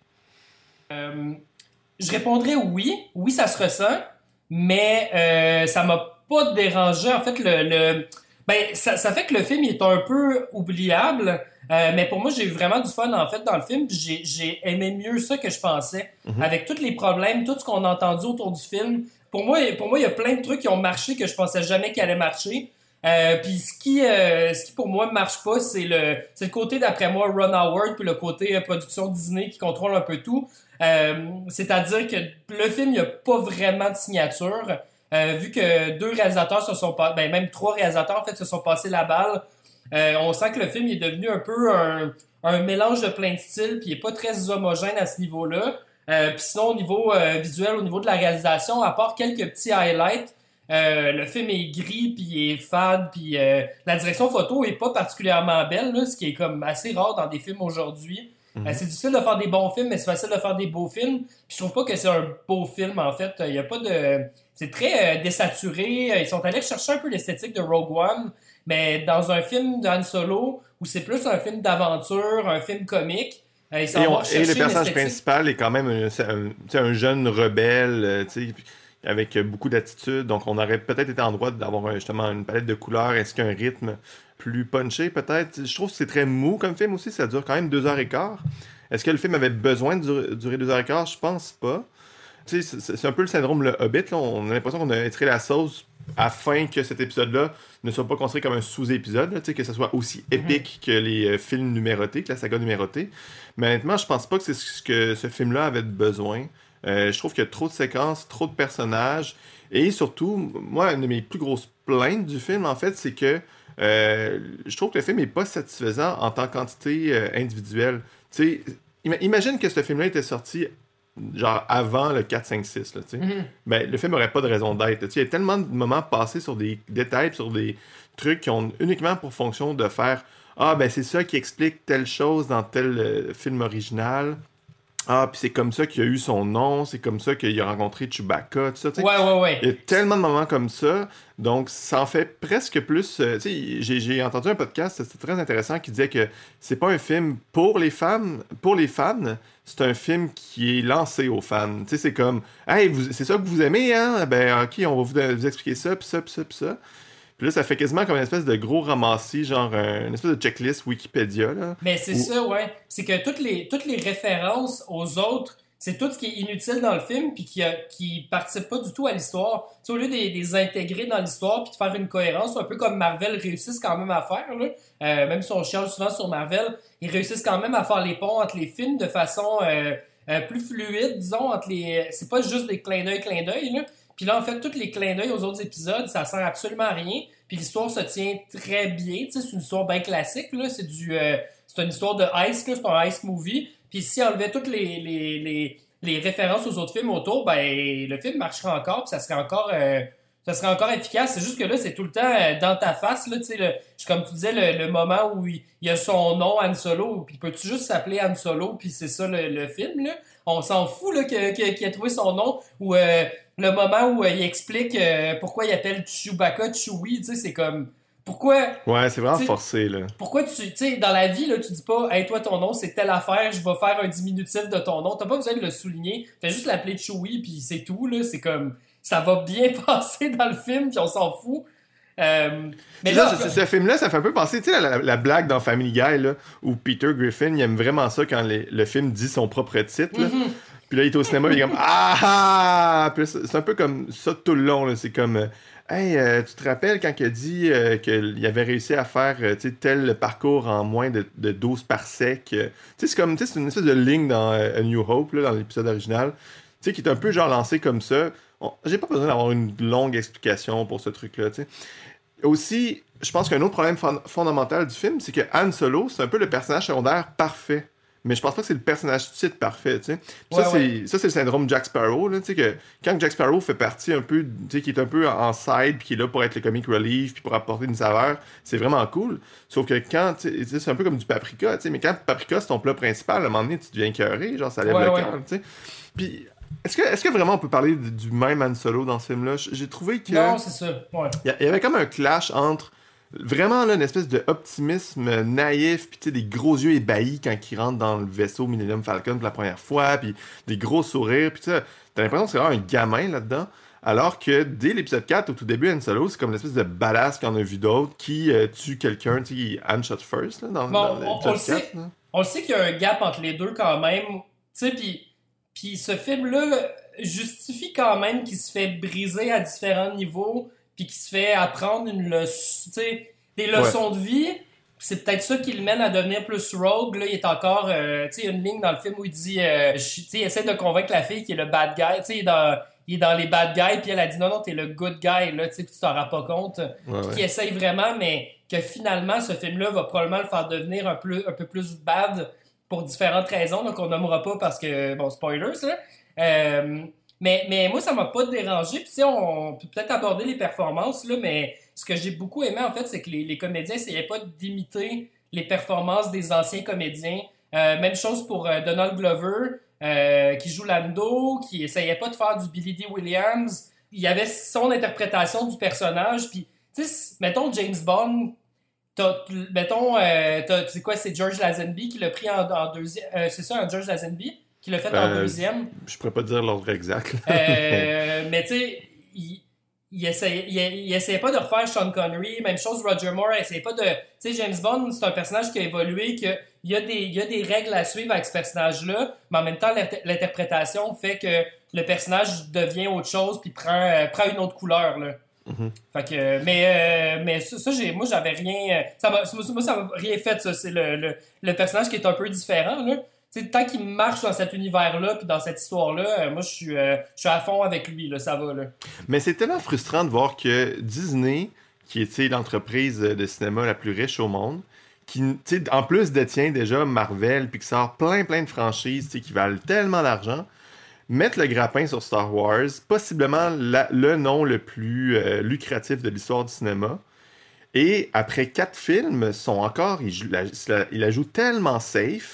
Je répondrais oui. Oui, ça se ressent, mais ça m'a pas dérangé. En fait, ça fait que le film est un peu oubliable, mais pour moi, j'ai eu vraiment du fun en fait dans le film. J'ai aimé mieux ça que je pensais. Mm-hmm. Avec tous les problèmes, tout ce qu'on a entendu autour du film. Pour moi, il y a plein de trucs qui ont marché que je pensais jamais qu'ils allaient marcher. Puis ce qui pour moi marche pas, c'est le côté d'après moi Ron Howard puis le côté production Disney qui contrôle un peu tout. C'est-à-dire que le film, il n'y a pas vraiment de signature. Vu que deux réalisateurs même trois réalisateurs en fait se sont passés la balle, on sent que le film est devenu un peu un mélange de plein de styles, puis il est pas très homogène à ce niveau-là. Puis sinon au niveau visuel, au niveau de la réalisation, à part quelques petits highlights, le film est gris, puis il est fade, puis la direction photo est pas particulièrement belle, là, ce qui est comme assez rare dans des films aujourd'hui. Mm-hmm. C'est difficile de faire des bons films, mais c'est facile de faire des beaux films. Puis je trouve pas que c'est un beau film, en fait. Il y a pas de... C'est très désaturé. Ils sont allés chercher un peu l'esthétique de Rogue One, mais dans un film d'Han Solo, où c'est plus un film d'aventure, un film comique, et le personnage principal est quand même un jeune rebelle, avec beaucoup d'attitude. Donc on aurait peut-être été en droit d'avoir justement une palette de couleurs ainsi qu'un rythme plus punché peut-être. Je trouve que c'est très mou comme film aussi, ça dure quand même 2h15. Est-ce que le film avait besoin de durer 2h15? Je pense pas. Tu sais, c'est un peu le syndrome le Hobbit, là. On a l'impression qu'on a étiré la sauce afin que cet épisode-là ne soit pas construit comme un sous-épisode, là, que ça soit aussi épique que les films numérotés, que la saga numérotée. Mais honnêtement, je pense pas que c'est ce que ce film-là avait besoin. Je trouve qu'il y a trop de séquences, trop de personnages, et surtout, moi, une de mes plus grosses plaintes du film, en fait, c'est que je trouve que le film n'est pas satisfaisant en tant qu'entité individuelle. Tu sais, imagine que ce film-là était sorti genre avant le 4, 5, 6, là, tu sais. Mm-hmm. Ben, le film n'aurait pas de raison d'être. Il y a tellement de moments passés sur des détails, sur des trucs qui ont uniquement pour fonction de faire « Ah, ben c'est ça qui explique telle chose dans tel film original ». Ah, puis c'est comme ça qu'il a eu son nom, c'est comme ça qu'il a rencontré Chewbacca, tout ça, tu sais. Ouais. Il y a tellement de moments comme ça, donc ça en fait presque plus... tu sais, j'ai entendu un podcast, c'était très intéressant, qui disait que c'est pas un film pour les fans, c'est un film qui est lancé aux fans. Tu sais, c'est comme, hey, c'est ça que vous aimez, hein? Ben, ok, on va vous expliquer ça, puis ça, puis ça, puis ça. Puis là, ça fait quasiment comme une espèce de gros ramassis, genre une espèce de checklist Wikipédia, là. Mais c'est ça, ouais. C'est que toutes les références aux autres, c'est tout ce qui est inutile dans le film puis qui participe pas du tout à l'histoire. Tu sais, au lieu de les intégrer dans l'histoire puis de faire une cohérence, un peu comme Marvel réussissent quand même à faire, là. Même si on chiale souvent sur Marvel, ils réussissent quand même à faire les ponts entre les films de façon plus fluide, disons, entre les... C'est pas juste des clins d'œil, là. Puis là, en fait, tous les clins d'œil aux autres épisodes, ça sert absolument à rien. Puis l'histoire se tient très bien. Tu sais, c'est une histoire bien classique, là. C'est une histoire de heist, là. C'est un heist movie. Puis si on enlevait toutes les références aux autres films autour, ben, le film marcherait encore. Puis ça serait encore efficace. C'est juste que là, c'est tout le temps dans ta face, là. Tu sais, comme tu disais, le moment où il y a son nom, Han Solo. Puis peux-tu juste s'appeler Han Solo? Puis c'est ça le film, là. On s'en fout, là, qu'il a trouvé son nom. Ou le moment où il explique pourquoi il appelle Chewbacca Chewie, tu sais, c'est comme... Pourquoi... Ouais, c'est vraiment forcé, là. Pourquoi tu sais, dans la vie, là, tu dis pas, hey, toi, ton nom, c'est telle affaire, je vais faire un diminutif de ton nom. T'as pas besoin de le souligner. Fais juste l'appeler Chewie, puis c'est tout, là. C'est comme... Ça va bien passer dans le film, puis on s'en fout. Mais là, ce film-là, ça fait un peu penser, tu sais, la blague dans Family Guy, là, où Peter Griffin, il aime vraiment ça quand le film dit son propre titre, là. Mm-hmm. Puis là, il est au cinéma, il est comme ah! Puis là, c'est un peu comme ça tout le long, là. C'est comme hey, tu te rappelles quand il a dit qu'il avait réussi à faire tel parcours en moins de 12 parsecs? Tu sais, c'est comme, tu sais, c'est une espèce de ligne dans A New Hope, là, dans l'épisode original, tu sais, qui est un peu genre lancé comme ça. J'ai pas besoin d'avoir une longue explication pour ce truc-là, tu sais. Aussi, je pense qu'un autre problème fondamental du film, c'est que Han Solo, c'est un peu le personnage secondaire parfait. Mais je pense pas que c'est le personnage titre parfait, tu sais. Ça, c'est le syndrome Jack Sparrow, là, tu sais, que quand Jack Sparrow fait partie un peu, tu sais, qui est un peu en side, puis qui est là pour être le comic relief, puis pour apporter une saveur, c'est vraiment cool. Sauf que quand, tu sais, c'est un peu comme du paprika, tu sais, mais quand paprika, c'est ton plat principal, à un moment donné, tu deviens écœuré, genre, ça lève le cœur, tu sais. Puis, est-ce que vraiment on peut parler du même Han Solo dans ce film-là? J'ai trouvé que... Non, c'est ça, ouais. Il y avait comme un clash entre... Vraiment, là, une espèce d'optimisme naïf, puis tu sais, des gros yeux ébahis quand il rentre dans le vaisseau Millennium Falcon pour la première fois, puis des gros sourires, puis tu sais, t'as l'impression que c'est vraiment un gamin là-dedans, alors que dès l'épisode 4, au tout début, Han Solo, c'est comme l'espèce de badass qu'on a vu d'autres, qui tue quelqu'un, tu sais, qui Han shot first, là, dans l'épisode 4. On sait qu'il y a un gap entre les deux quand même, tu sais, puis ce film-là justifie quand même qu'il se fait briser à différents niveaux, puis qui se fait apprendre des leçons de vie. C'est peut-être ça qui le mène à devenir plus rogue. Là, il est encore... il y a une ligne dans le film où il dit... il essaie de convaincre la fille qui est le bad guy. Il est dans les bad guys, puis elle a dit non, t'es le good guy, là, puis tu t'en rends pas compte. Qui essaye vraiment, mais que finalement, ce film-là va probablement le faire devenir un peu plus bad pour différentes raisons, donc on nommera pas parce que... Bon, spoilers, là. Mais moi, ça m'a pas dérangé. Puis, on peut peut-être aborder les performances, là, mais ce que j'ai beaucoup aimé, en fait, c'est que les comédiens essayaient pas d'imiter les performances des anciens comédiens. Même chose pour Donald Glover, qui joue Lando, qui essayait pas de faire du Billy Dee Williams. Il y avait son interprétation du personnage. Puis, tu sais, mettons James Bond, c'est quoi, c'est George Lazenby qui l'a pris en deuxième. C'est ça, un George Lazenby? Qui l'a fait en deuxième. Je pourrais pas dire l'ordre exact. Mais tu sais, il essayait pas de refaire Sean Connery. Même chose, Roger Moore, il essayait pas de... Tu sais, James Bond, c'est un personnage qui a évolué, qu'il y a des règles à suivre avec ce personnage-là, mais en même temps, l'interprétation fait que le personnage devient autre chose puis prend une autre couleur, là. Mm-hmm. Fait que, mais ça, moi, j'avais rien... ça m'a rien fait, ça. C'est le personnage qui est un peu différent, là. T'sais, tant qu'il marche dans cet univers-là puis dans cette histoire-là, moi, je suis à fond avec lui, là, ça va. Là. Mais c'est tellement frustrant de voir que Disney, qui est l'entreprise de cinéma la plus riche au monde, qui en plus détient déjà Marvel, Pixar, plein de franchises qui valent tellement d'argent, mettent le grappin sur Star Wars, possiblement le nom le plus lucratif de l'histoire du cinéma. Et après 4 films, il la joue tellement safe.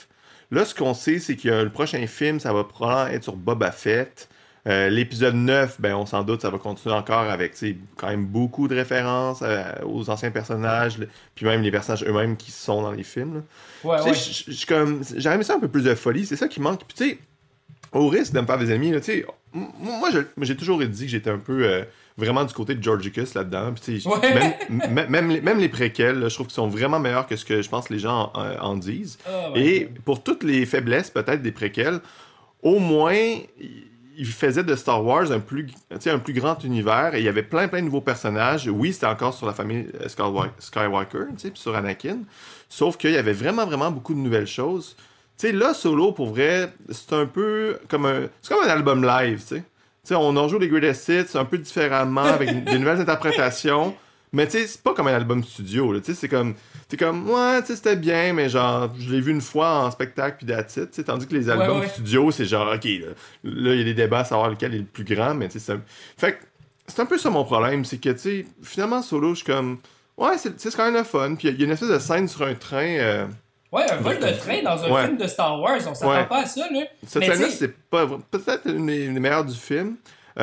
Là, ce qu'on sait, c'est que le prochain film, ça va probablement être sur Boba Fett. L'épisode 9, ben, on s'en doute, ça va continuer encore avec quand même beaucoup de références aux anciens personnages, puis même les personnages eux-mêmes qui sont dans les films. Là. Ouais, Puis, ouais. j'aurais aimé ça un peu plus de folie, c'est ça qui manque. Puis tu sais, au risque de me faire des ennemis, là, tu sais, moi j'ai toujours dit que j'étais un peu vraiment du côté de George Lucas là-dedans. Puis tu sais, Ouais. même les préquels, là, je trouve qu'ils sont vraiment meilleurs que ce que je pense que les gens en disent. Oh my Et God. pour toutes les faiblesses peut-être des préquels, au moins il faisait de Star Wars un plus grand univers et il y avait plein de nouveaux personnages. Oui, c'était encore sur la famille Skywalker, tu sais, puis sur Anakin. Sauf qu'il y avait vraiment beaucoup de nouvelles choses. Tu sais, là, Solo, pour vrai, c'est un peu c'est comme un album live, tu sais. Tu sais, on en joue les Greatest Hits un peu différemment, avec des nouvelles interprétations. Mais tu sais, c'est pas comme un album studio, là. Tu sais, t'es comme, ouais, tu sais, c'était bien, mais genre, je l'ai vu une fois en spectacle, puis that's it, tu sais. Tandis que les albums Ouais. studio, c'est genre, ok, là, il y a des débats à savoir lequel est le plus grand, mais tu sais, fait que c'est un peu ça mon problème, c'est que, tu sais, finalement, Solo, je suis comme, ouais, c'est quand même le fun, puis il y a une espèce de scène sur un train. Ouais, un vol de train dans un Ouais. film de Star Wars, on s'attend Ouais. pas à ça, là. Cette Mais scène-là, tu sais, c'est pas peut-être une des meilleures du film.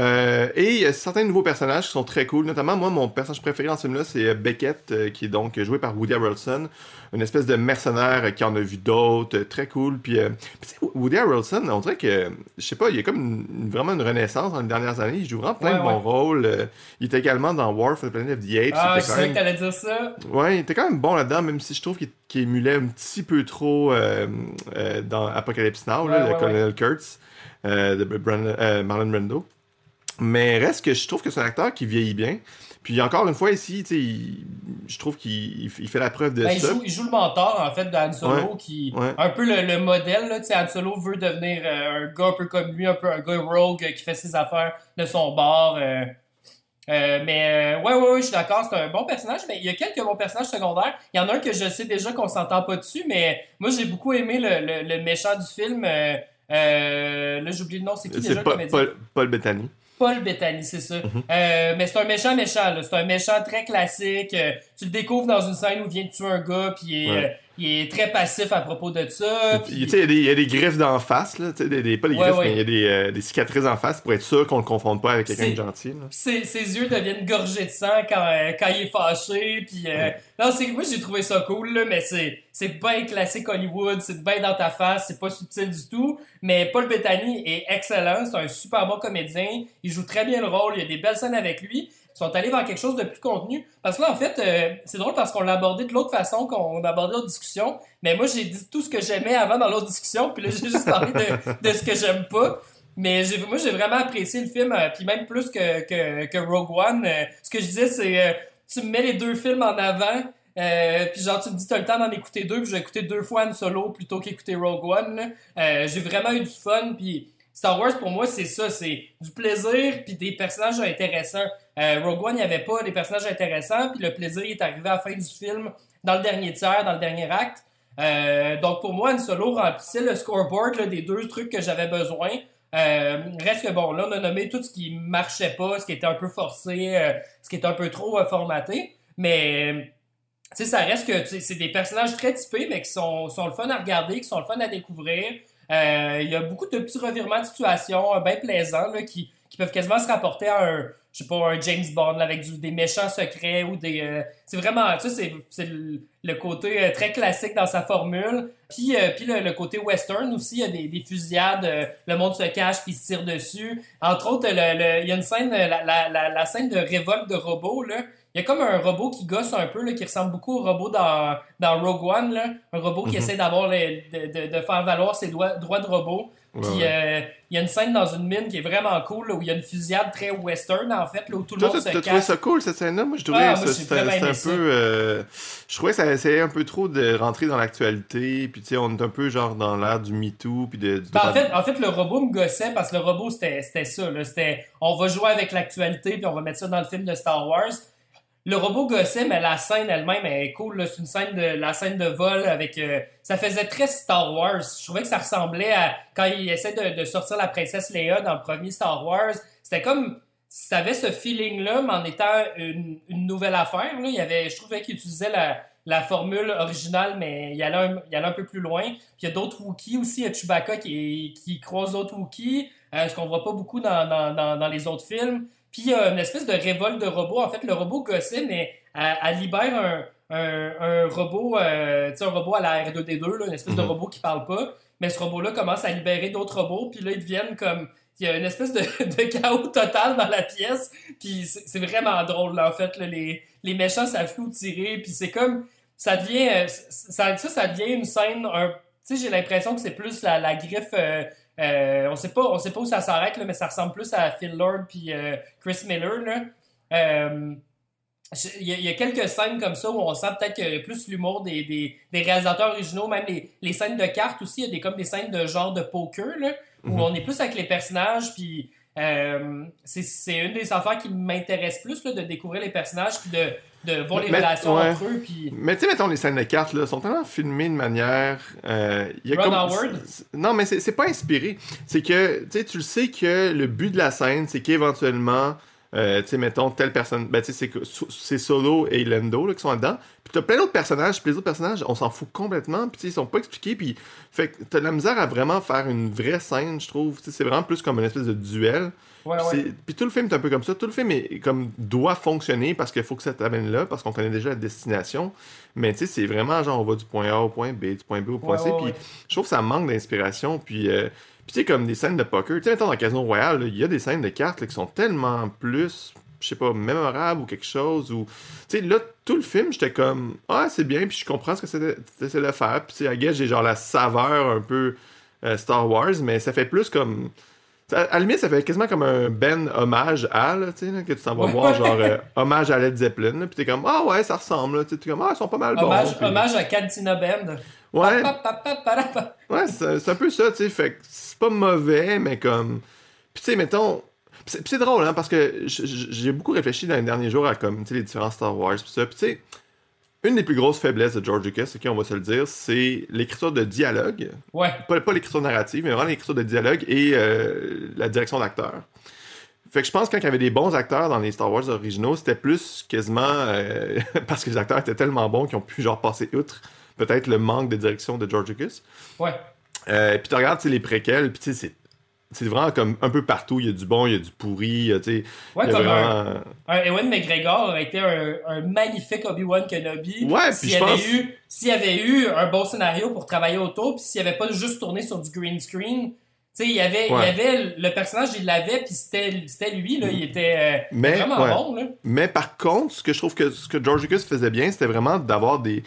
Et il y a certains nouveaux personnages qui sont très cool. Notamment, moi, mon personnage préféré dans ce film-là, c'est Beckett, qui est donc joué par Woody Harrelson. Une espèce de mercenaire qui en a vu d'autres. Très cool. Puis, tu sais, Woody Harrelson, on dirait que, je sais pas, il y a comme vraiment une renaissance dans les dernières années. Il joue vraiment plein de bons rôles. Il était également dans War for the Planet of the Apes. ah, Il je était quand savais même... que t'allais dire ça. Ouais, il était quand même bon là-dedans, même si je trouve qu'il émulait un petit peu trop dans Apocalypse Now, là, Ouais, le ouais, Colonel Kurtz de Marlon Brando. Mais reste que je trouve que c'est un acteur qui vieillit bien. Puis encore une fois ici, tu sais, je trouve qu'il fait la preuve de Ben, ça. il joue le mentor, en fait, de Han Solo, qui ouais. un peu le modèle, là. Tu sais, Han Solo veut devenir un gars un peu comme lui, un peu un gars rogue qui fait ses affaires de son bord. Mais ouais, je suis d'accord, c'est un bon personnage, mais il y a quelques bons personnages secondaires. Il y en a un que je sais déjà qu'on s'entend pas dessus, mais moi j'ai beaucoup aimé le méchant du film. Là, j'oublie le nom, c'est qui déjà C'est le comédien? Paul Bettany. Paul Bettany, c'est ça. Mhm. Mais c'est un méchant, là. C'est un méchant très classique. Tu le découvres dans une scène où il vient de tuer un gars, puis il est très passif à propos de ça. Puis... Tu sais, il y a des griffes d'en face, là. Tu sais, pas des griffes, mais il y a des cicatrices en face pour être sûr qu'on le confonde pas avec quelqu'un de gentil. Là. Ses yeux deviennent gorgés de sang quand il est fâché. Puis, non, moi, j'ai trouvé ça cool, là, mais c'est bien classique Hollywood. C'est bien dans ta face. C'est pas subtil du tout. Mais Paul Bettany est excellent. C'est un super bon comédien. Il joue très bien le rôle. Il y a des belles scènes avec lui. Ils sont allés vers quelque chose de plus contenu. Parce que là, en fait, c'est drôle parce qu'on l'a abordé de l'autre façon qu'on a abordé l'autre discussion. Mais moi, j'ai dit tout ce que j'aimais avant dans l'autre discussion. Puis là, j'ai juste parlé de ce que j'aime pas. Mais moi, j'ai vraiment apprécié le film. Puis même plus que Rogue One. Ce que je disais, c'est tu me mets les deux films en avant. Puis genre, tu me dis, t'as le temps d'en écouter deux. Puis j'ai écouté 2 fois Han Solo plutôt qu'écouter Rogue One. J'ai vraiment eu du fun. Puis Star Wars, pour moi, c'est ça. C'est du plaisir puis des personnages intéressants. Rogue One, il n'y avait pas des personnages intéressants. Puis le plaisir il est arrivé à la fin du film, dans le dernier tiers, dans le dernier acte. Donc pour moi, Han Solo remplissait le scoreboard là, des 2 trucs que j'avais besoin. Reste que bon, là, on a nommé tout ce qui marchait pas, ce qui était un peu forcé, ce qui était un peu trop formaté. Mais... tu sais, ça reste que c'est des personnages très typés, mais qui sont le fun à regarder, qui sont le fun à découvrir. Il y a beaucoup de petits revirements de situation bien plaisants là, qui peuvent quasiment se rapporter à un James Bond là, avec des méchants secrets ou des... c'est vraiment... tu sais, c'est le côté très classique dans sa formule. Puis le côté western aussi, il y a des fusillades, le monde se cache puis il se tire dessus. Entre autres, il y a une scène, la scène de révolte de robots, là. Il y a comme un robot qui gosse un peu, là, qui ressemble beaucoup au robot dans Rogue One, là. Un robot qui essaie d'avoir de faire valoir ses droits de robot. Puis il y a une scène dans une mine qui est vraiment cool, là, où il y a une fusillade très western, en fait, là, où tout le monde se T'as trouvé cache. ça cool, cette scène-là? Moi, je trouvais c'était un ça. peu... je trouvais que ça essayait un peu trop de rentrer dans l'actualité, puis tu sais, on est un peu genre dans l'ère du MeToo, puis En fait, le robot me gossait, parce que le robot, c'était ça, là. C'était, on va jouer avec l'actualité, puis on va mettre ça dans le film de Star Wars. Le robot gossait, mais la scène elle-même est cool. Là. C'est une scène la scène de vol avec... ça faisait très Star Wars. Je trouvais que ça ressemblait à... quand il essaie de sortir la princesse Leia dans le premier Star Wars. C'était comme... ça avait ce feeling-là, mais en étant une nouvelle affaire. Là. Je trouvais qu'il utilisait la formule originale, mais il allait un peu plus loin. Puis il y a d'autres Wookiees aussi. Il y a Chewbacca qui croise d'autres Wookiees, ce qu'on voit pas beaucoup dans les autres films. Puis il y a une espèce de révolte de robots. En fait, le robot gossait, mais elle libère un robot, un robot à la R2-D2, là, une espèce de robot qui parle pas. Mais ce robot-là commence à libérer d'autres robots, puis là, ils deviennent comme... Il y a une espèce de chaos total dans la pièce, puis c'est vraiment drôle, là, en fait. Là, les méchants savent plus où tirer, puis c'est comme... Ça devient une scène... Tu sais, j'ai l'impression que c'est plus la griffe... on sait pas où ça s'arrête, là, mais ça ressemble plus à Phil Lord puis Chris Miller, là. Il y a quelques scènes comme ça où on sent peut-être qu'il y a plus l'humour des réalisateurs originaux, même les scènes de cartes aussi, il y a comme des scènes de genre de poker, là, où on est plus avec les personnages, puis c'est une des affaires qui m'intéresse plus, là, de découvrir les personnages, puis de voir les relations entre eux. Puis... Mais tu sais, mettons, les scènes de cartes là, sont tellement filmées de manière... y a Ron comme... Howard? Non, mais c'est pas inspiré. C'est que, tu le sais que le but de la scène, c'est qu'éventuellement... tu sais, mettons, telle personne, ben, tu sais, c'est Solo et Lando, là, qui sont là-dedans. Puis t'as plein d'autres personnages, puis les autres personnages, on s'en fout complètement, puis ils sont pas expliqués, puis fait que t'as de la misère à vraiment faire une vraie scène, je trouve. C'est vraiment plus comme une espèce de duel. Puis tout le film est un peu comme ça. Tout le film est comme doit fonctionner parce qu'il faut que ça t'amène là, parce qu'on connaît déjà la destination. Mais tu sais, c'est vraiment genre, on va du point A au point B, du point B au point C, puis je trouve que ça manque d'inspiration, puis tu sais, comme des scènes de poker, tu sais, mettons dans Casino Royale, il y a des scènes de cartes là, qui sont tellement plus, je sais pas, mémorables ou quelque chose, ou... Tu sais, là, tout le film, j'étais comme, ah, c'est bien, puis je comprends ce que c'est de faire, puis tu sais, I guess, j'ai genre la saveur un peu Star Wars, mais ça fait plus comme... À la limite, ça fait quasiment comme un hommage à, là, tu sais, là, que tu t'en vas voir, genre, hommage à Led Zeppelin, là, puis t'es comme, ah ouais, ça ressemble, là, t'es comme, ah, ils sont pas mal bons. Hommage à Cantina Band. Ouais. Ouais, c'est un peu ça, tu sais, fait que c'est pas mauvais, mais comme... Puis tu sais, mettons... Puis c'est drôle, hein, parce que j'ai beaucoup réfléchi dans les derniers jours à, comme, tu sais, les différents Star Wars, pis ça, pis tu sais... Une des plus grosses faiblesses de George Lucas, on va se le dire, c'est l'écriture de dialogue. Ouais. Pas l'écriture narrative, mais vraiment l'écriture de dialogue et la direction d'acteurs. Fait que je pense que quand il y avait des bons acteurs dans les Star Wars originaux, c'était plus quasiment parce que les acteurs étaient tellement bons qu'ils ont pu genre passer outre peut-être le manque de direction de George Lucas. Ouais. Puis tu regardes les préquels, puis tu sais, c'est vraiment comme un peu partout. Il y a du bon, il y a du pourri, tu sais. Ouais, comme vraiment... un Ewan McGregor aurait été un magnifique Obi-Wan Kenobi. Ouais, puis je pense... S'il y avait eu un bon scénario pour travailler autour, puis s'il n'y avait pas juste tourné sur du green screen, tu sais, il y avait le personnage, il l'avait, puis c'était lui, là, il était vraiment bon, là. Mais par contre, ce que je trouve que ce que George Lucas faisait bien, c'était vraiment d'avoir des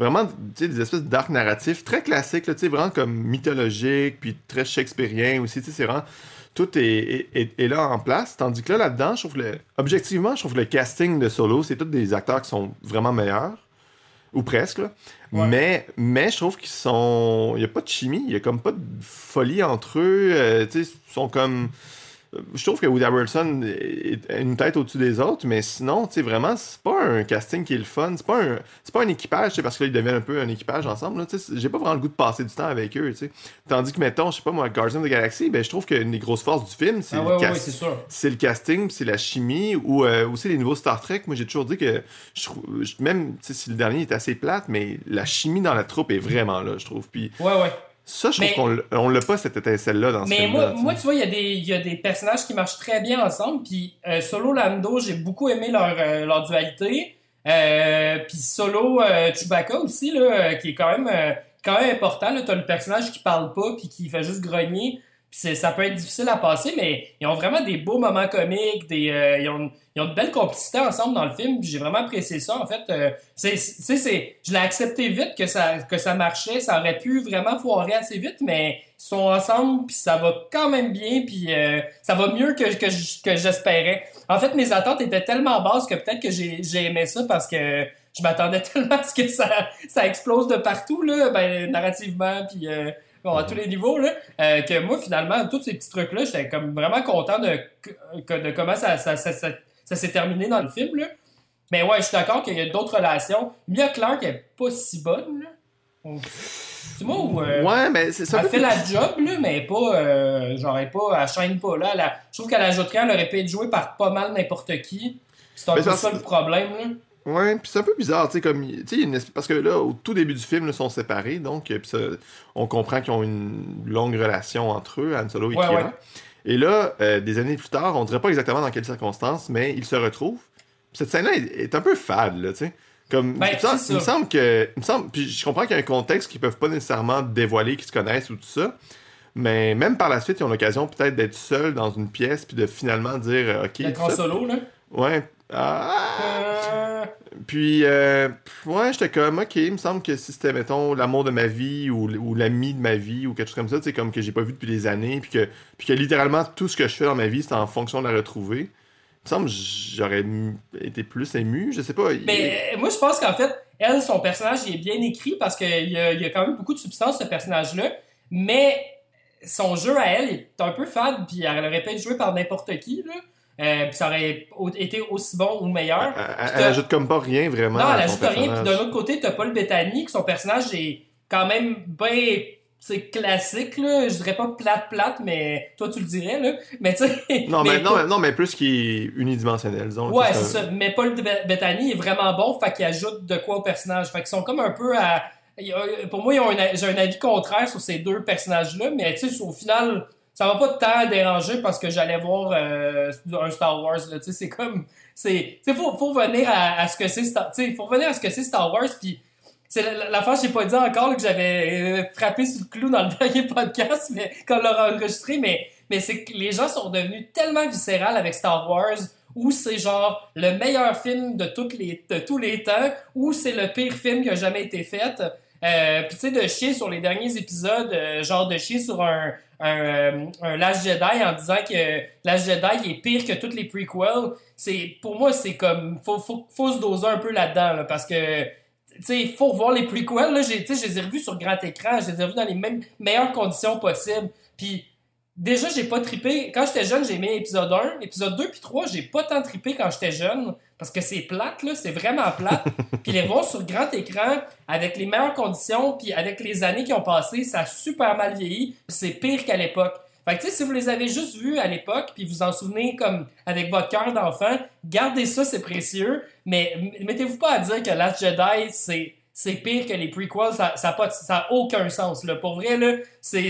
espèces d'arcs narratifs très classiques, là, vraiment comme mythologiques, puis très shakespearien aussi, c'est vraiment... Tout est là en place, tandis que là-dedans, objectivement, je trouve que le casting de Solo, c'est tous des acteurs qui sont vraiment meilleurs, ou presque, là. Ouais. Mais je trouve qu'ils sont... Il n'y a pas de chimie, il n'y a comme pas de folie entre eux, tu sais, ils sont comme... Je trouve que Woody Harrelson est une tête au-dessus des autres, mais sinon, tu sais, vraiment, c'est pas un casting qui est le fun. C'est pas un équipage, tu sais, parce que là, ils deviennent un peu un équipage ensemble. Tu sais, j'ai pas vraiment le goût de passer du temps avec eux, tu sais. Tandis que, mettons, je sais pas moi, Guardians of the Galaxy, ben, je trouve qu'une des grosses forces du film, c'est c'est le casting, c'est la chimie, ou aussi les nouveaux Star Trek. Moi, j'ai toujours dit que, même si le dernier est assez plate, mais la chimie dans la troupe est vraiment là, je trouve. Puis, ça, je trouve qu'on l'a pas, cette étincelle-là, dans ce film-là. Mais moi, tu vois, il y a des personnages qui marchent très bien ensemble. Puis Solo Lando, j'ai beaucoup aimé leur dualité. Puis Solo Chewbacca aussi, là, qui est quand même important. Là, t'as le personnage qui parle pas puis qui fait juste grogner. Puis ça peut être difficile à passer, mais ils ont vraiment des beaux moments comiques. Ils ont de belles complicités ensemble dans le film. Puis j'ai vraiment apprécié ça. En fait, je l'ai accepté vite que ça marchait. Ça aurait pu vraiment foirer assez vite, mais ils sont ensemble. Puis ça va quand même bien. Puis ça va mieux que j'espérais. En fait, mes attentes étaient tellement basses que peut-être que j'ai aimé ça parce que je m'attendais tellement à ce que ça explose de partout, là, narrativement. Puis à tous les niveaux, là, que moi, finalement, tous ces petits trucs-là, j'étais comme vraiment content de comment ça s'est terminé dans le film, là. Mais ouais, je suis d'accord qu'il y a d'autres relations. Emilia Clarke est pas si bonne, là. C'est moi où... ouais, mais c'est ça. Elle fait la job, là, mais pas... elle chaîne pas, là. Je trouve qu'à la ajouterie, elle aurait pu être jouée par pas mal n'importe qui. C'est un peu ça le problème, là. Ouais, puis c'est un peu bizarre, tu sais, comme, tu sais, parce que là, au tout début du film, là, ils sont séparés, donc, puis ça, on comprend qu'ils ont une longue relation entre eux, Han Solo et Ouais, Kira. ouais. Et là, des années plus tard, on dirait pas exactement dans quelles circonstances, mais ils se retrouvent. Puis cette scène-là est un peu fade, là, tu sais. Comme, Ben, c'est il me ça. semble que, puis je comprends qu'il y a un contexte qu'ils peuvent pas nécessairement dévoiler, qu'ils se connaissent ou tout ça, mais même par la suite, ils ont l'occasion peut-être d'être seuls dans une pièce, puis de finalement dire, ok, D'être tout en ça. solo, là. Ouais. Puis, ouais, j'étais comme, ok, il me semble que si c'était, mettons, l'amour de ma vie ou l'ami de ma vie ou quelque chose comme ça, tu sais, comme que j'ai pas vu depuis des années, puis que littéralement tout ce que je fais dans ma vie, c'est en fonction de la retrouver. Il me semble que j'aurais été plus ému, je sais pas. Mais moi, je pense qu'en fait, elle, son personnage, il est bien écrit parce qu'il y a quand même beaucoup de substance, ce personnage-là. Mais son jeu à elle est un peu fade, puis elle aurait pu être jouée par n'importe qui, là. Puis ça aurait été aussi bon ou meilleur. Elle ajoute comme pas rien vraiment Non, elle à son ajoute rien. personnage. Puis d'un autre côté, t'as Paul Bettany, que son personnage est quand même bien, c'est classique, là. Je dirais pas plate, mais toi, tu le dirais, là. Mais tu sais. Non, mais plus qu'il est unidimensionnel, disons. Ouais, c'est ça. Mais Paul Bettany est vraiment bon, fait qu'il ajoute de quoi au personnage. Fait qu'ils sont comme un peu à. Pour moi, j'ai un avis contraire sur ces deux personnages-là, mais tu sais, au final, ça m'a pas tant dérangé parce que j'allais voir un Star Wars, là. Tu sais, c'est comme. Tu sais, faut revenir à ce que c'est Star. Tu sais, faut revenir à ce que c'est Star Wars, puis. C'est l'affaire, j'ai pas dit encore là, que j'avais frappé sur le clou dans le dernier podcast, mais quand on l'a enregistré, mais c'est que les gens sont devenus tellement viscérales avec Star Wars, où c'est genre le meilleur film de tous les temps, ou c'est le pire film qui a jamais été fait. Puis tu sais, de chier sur les derniers épisodes, genre de chier sur un Last Jedi en disant que Last Jedi est pire que toutes les prequels, pour moi, c'est comme, faut se doser un peu là-dedans, là, parce que tu sais, il faut revoir les prequels, là, je les ai revus sur grand écran, je les ai revus dans les meilleures conditions possibles, puis déjà, j'ai pas trippé. Quand j'étais jeune, j'ai aimé épisode 1. Épisode 2 puis 3, j'ai pas tant trippé quand j'étais jeune. Parce que c'est plate, là. C'est vraiment plate. Puis les revoir sur grand écran, avec les meilleures conditions, puis avec les années qui ont passé, ça a super mal vieilli. Puis c'est pire qu'à l'époque. Fait que, tu sais, si vous les avez juste vus à l'époque, puis vous en souvenez comme avec votre cœur d'enfant, gardez ça, c'est précieux. Mais mettez-vous pas à dire que Last Jedi, c'est pire que les prequels. Ça a aucun sens, là. Pour vrai, là,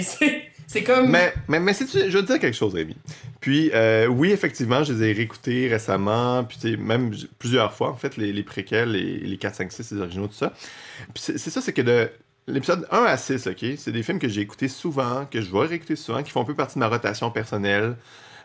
c'est comme... Mais je veux te dire quelque chose, Rémi. Puis, oui, effectivement, je les ai réécoutés récemment, puis même plusieurs fois, en fait, les préquels, les 4, 5, 6, les originaux, tout ça. Puis c'est ça, c'est que de l'épisode 1 à 6, OK, c'est des films que j'ai écoutés souvent, que je vais réécouter souvent, qui font un peu partie de ma rotation personnelle.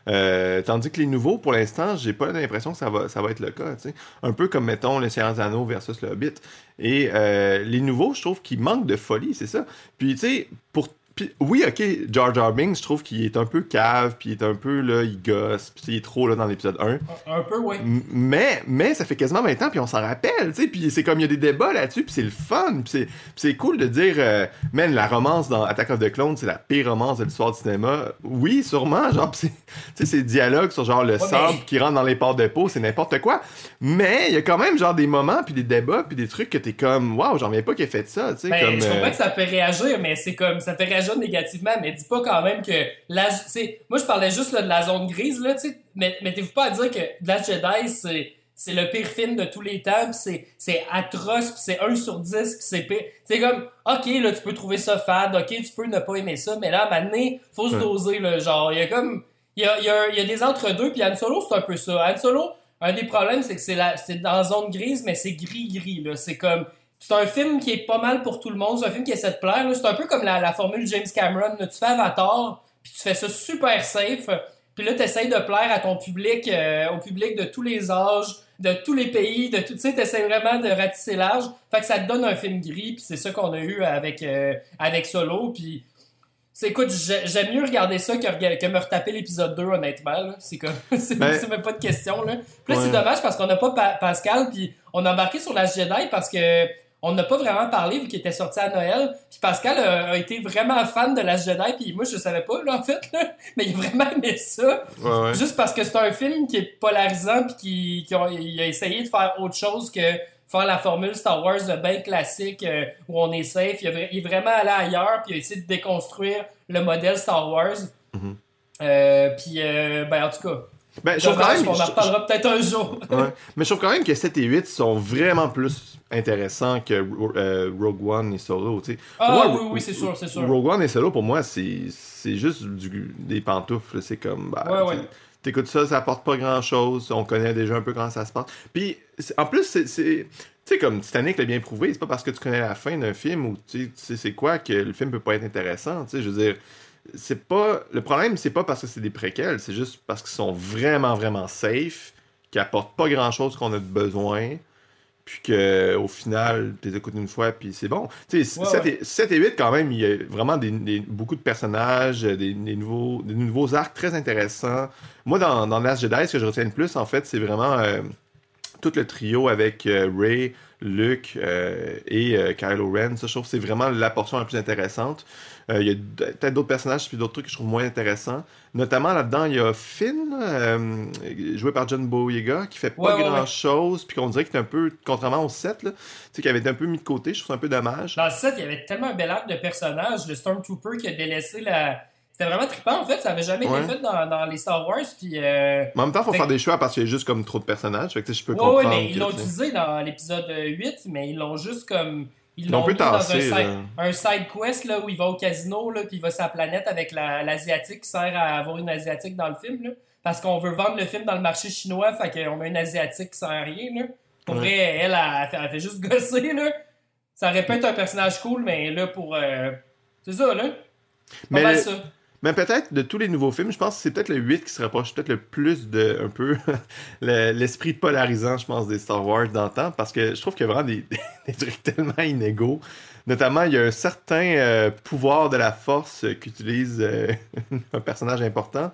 Tandis que les nouveaux, pour l'instant, j'ai pas l'impression que ça va être le cas. T'sais. Un peu comme, mettons, Le Seigneur des Anneaux versus Le Hobbit. Et les nouveaux, je trouve qu'ils manquent de folie, c'est ça. Puis, tu sais, oui, ok, Jar Jar Binks, je trouve qu'il est un peu cave, puis il est un peu, là, il gosse, puis il est trop, là, dans l'épisode 1. Un peu, oui. Mais ça fait quasiment 20 ans, puis on s'en rappelle, tu sais, puis c'est comme, il y a des débats là-dessus, puis c'est le fun, puis c'est cool de dire, man, la romance dans Attack of the Clones, c'est la pire romance de l'histoire du cinéma. Oui, sûrement, genre, tu sais, ces dialogues sur, genre, le sable qui rentre dans les pores de peau, c'est n'importe quoi, mais il y a quand même, genre, des moments, puis des débats, puis des trucs que t'es comme, waouh, j'en reviens pas qu'il ait fait ça, tu sais, comme... Je comprends que ça fait réagir, mais c'est comme, ça fait réagir négativement, mais dis pas quand même que moi je parlais juste là, de la zone grise là, tu sais, mettez-vous pas à dire que Last Jedi c'est le pire film de tous les temps, pis c'est atroce, pis c'est 1 sur 10, pis c'est pire. C'est comme, ok, là, tu peux trouver ça fade, ok, tu peux ne pas aimer ça, mais là, à un moment donné, faut se doser, là, genre, il y a comme, il y a des entre-deux, pis Han Solo, c'est un peu ça. Han Solo, un des problèmes, c'est que c'est dans la zone grise, mais c'est gris-gris, là, c'est comme, c'est un film qui est pas mal pour tout le monde. C'est un film qui essaie de plaire. Là. C'est un peu comme la formule James Cameron. Là. Tu fais Avatar, puis tu fais ça super safe. Puis là, tu essaies de plaire à ton public, au public de tous les âges, de tous les pays, de tout. Tu sais, tu essaies vraiment de ratisser large. Fait que ça te donne un film gris. Puis c'est ça qu'on a eu avec Solo. Puis écoute, j'aime mieux regarder ça que me retaper l'épisode 2, honnêtement. Là. C'est comme, c'est même pas de question. Là. Puis là, c'est dommage parce qu'on n'a pas Pascal. Puis on a embarqué sur Last Jedi parce que on n'a pas vraiment parlé vu qu'il était sorti à Noël. Puis Pascal a été vraiment fan de Last Jedi. Puis moi, je savais pas, là, en fait. Là, mais il a vraiment aimé ça. Ouais. Juste parce que c'est un film qui est polarisant. Puis il a essayé de faire autre chose que faire la formule Star Wars bien classique où on est safe. Il est vraiment allé ailleurs. Puis il a essayé de déconstruire le modèle Star Wars. Mm-hmm. En tout cas... Ben, je trouve quand Dommage, même, on en reparlera peut-être un jour. ouais. Mais je trouve quand même que 7 et 8 sont vraiment plus intéressants que Rogue One et Solo. Tu sais. Pour Ah moi, oui, c'est sûr, c'est sûr. Rogue One et Solo, pour moi, c'est juste des pantoufles. C'est comme, Ouais. t'écoutes ça, ça apporte pas grand-chose. On connaît déjà un peu comment ça se passe. Puis, en plus, tu sais, comme Titanic l'a bien prouvé, c'est pas parce que tu connais la fin d'un film ou tu sais c'est quoi que le film peut pas être intéressant. Tu sais, je veux dire, c'est pas. Le problème, c'est pas parce que c'est des préquels, c'est juste parce qu'ils sont vraiment, vraiment safe, qui apportent pas grand-chose qu'on a besoin, puis que au final, tu les écoutes une fois, puis c'est bon. Tu sais, Ouais. 7 et 8, quand même, il y a vraiment beaucoup de personnages, des nouveaux arcs très intéressants. Moi, dans Last Jedi, ce que je retiens le plus, en fait, c'est vraiment tout le trio avec Rey, Luke et Kylo Ren. Ça, je trouve que c'est vraiment la portion la plus intéressante. Il y a peut-être d'autres personnages puis d'autres trucs que je trouve moins intéressants. Notamment là-dedans, il y a Finn, joué par John Boyega, qui fait pas Ouais. grand-chose, puis qu'on dirait qu'il est un peu, contrairement au 7, là, tu sais, qui avait été un peu mis de côté. Je trouve ça un peu dommage. Dans le set, il y avait tellement un bel arc de personnage. Le Stormtrooper qui a délaissé la. C'était vraiment trippant, en fait. Ça avait jamais été Ouais. fait dans les Star Wars. Puis, Mais en même temps, il faut fait- faire des choix parce qu'il y a juste comme trop de personnages. Fait que tu sais, je peux Ouais, comprendre mais ils l'ont tu sais, utilisé dans l'épisode 8, mais ils l'ont juste comme. Ils ils l'ont un l'ont peu mis dans tassé, là. un side quest là, où il va au casino, là, puis il va sur la planète avec l'Asiatique qui sert à avoir une Asiatique dans le film. Là, parce qu'on veut vendre le film dans le marché chinois, fait qu'on met une Asiatique qui sert à rien. Là. Pour Ouais. vrai, elle fait juste gosser. Là. Ça aurait pu être un personnage cool, mais là, pour. C'est ça, là. Pas Mais mal ça. Mais peut-être de tous les nouveaux films, je pense que c'est peut-être le 8 qui se rapproche peut-être le plus de un peu l'esprit polarisant, je pense, des Star Wars d'antan, parce que je trouve qu'il y a vraiment des trucs tellement inégaux. Notamment, il y a un certain pouvoir de la force qu'utilise un personnage important.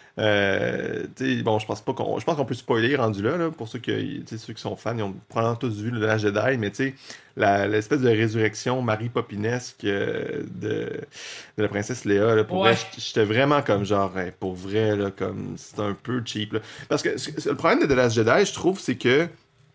Bon, je pense qu'on peut spoiler rendu là, pour ceux ceux qui sont fans, ils ont probablement tous vu le Last Jedi, mais tu sais, l'espèce de résurrection Marie Popinesque de la princesse Léa, là, pour Ouais. vrai, j'étais vraiment comme genre, hey, pour vrai, là, comme c'est un peu cheap, là. Parce que le problème de The Last Jedi, je trouve, c'est que,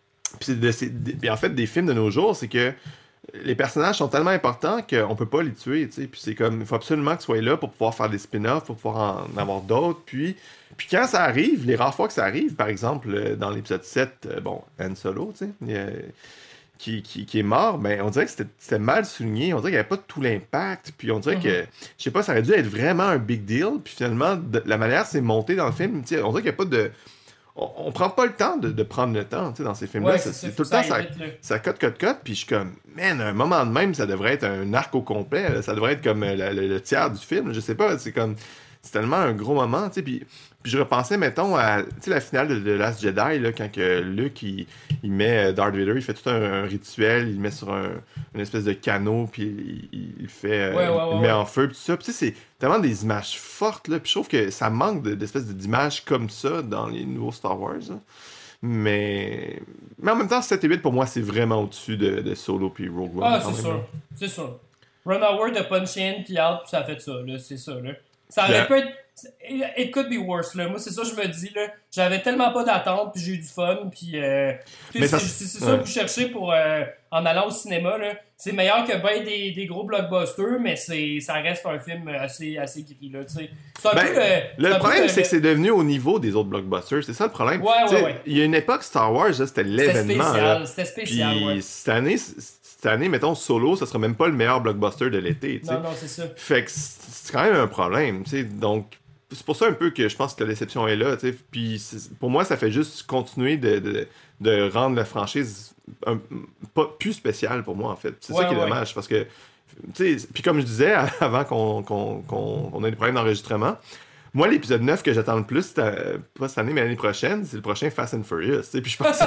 puis en fait, des films de nos jours, c'est que les personnages sont tellement importants qu'on peut pas les tuer, tu sais. Puis c'est comme, il faut absolument qu'ils soient là pour pouvoir faire des spin-offs, pour pouvoir en avoir d'autres. Puis quand ça arrive, les rares fois que ça arrive, par exemple, dans l'épisode 7, bon, Han Solo, tu sais, qui est mort, ben on dirait que c'était mal souligné. On dirait qu'il n'y avait pas tout l'impact. Puis on dirait que, je sais pas, ça aurait dû être vraiment un big deal. Puis finalement, la manière c'est monté dans le film, tu sais, on dirait qu'il n'y a pas de. On prend pas le temps de prendre le temps, tu sais, dans ces films-là. Ouais, C'est tout le ça temps, aille vite, là. ça cote, puis je suis comme, man, à un moment de même, ça devrait être un arc au complet, là. Ça devrait être comme le tiers du film, je sais pas, c'est comme, c'est tellement un gros moment, tu sais, puis je repensais, mettons, à, tu sais, la finale de Last Jedi, là, quand que Luke, il met Darth Vader, il fait tout un rituel, il le met sur une espèce de canot, puis il fait, il le met en feu, puis tout ça, puis tu sais, c'est tellement des images fortes, là, puis je trouve que ça manque d'espèces d'images comme ça dans les nouveaux Star Wars, là. Mais en même temps, 7 et 8 pour moi, c'est vraiment au-dessus de Solo puis Rogue One. Ah, quand c'est même, là. sûr. C'est sûr. Run Howard a punch in puis out, puis ça a fait ça, là. C'est ça, là. Ça Puis, aurait pu être. It could be worse, là. Moi, c'est ça que je me dis, là. J'avais tellement pas d'attente, puis j'ai eu du fun, puis. Mais ça, c'est ça ouais. que vous cherchez pour. En allant au cinéma, là. C'est meilleur que ben des gros blockbusters, mais ça reste un film assez gris, là, tu sais. C'est un Ben, peu le un peu problème, c'est que c'est devenu au niveau des autres blockbusters. C'est ça le problème. Ouais, Tu sais, ouais. il y a une époque, Star Wars, là, c'était C'était l'événement. Là. spécial, c'était spécial, Puis ouais. cette année, mettons, Solo, ça serait même pas le meilleur blockbuster de l'été. Tu sais. Non, c'est ça. Fait que c'est quand même un problème. Tu sais. Donc, c'est pour ça un peu que je pense que la déception est là. Tu sais. Puis pour moi, ça fait juste continuer de rendre la franchise plus spéciale pour moi, en fait. C'est ça qui est dommage. Parce que, tu sais, puis comme je disais avant qu'on ait des problèmes d'enregistrement, moi, l'épisode 9 que j'attends le plus, pas cette année, mais l'année prochaine, c'est le prochain Fast and Furious. T'sais. Puis je pensais,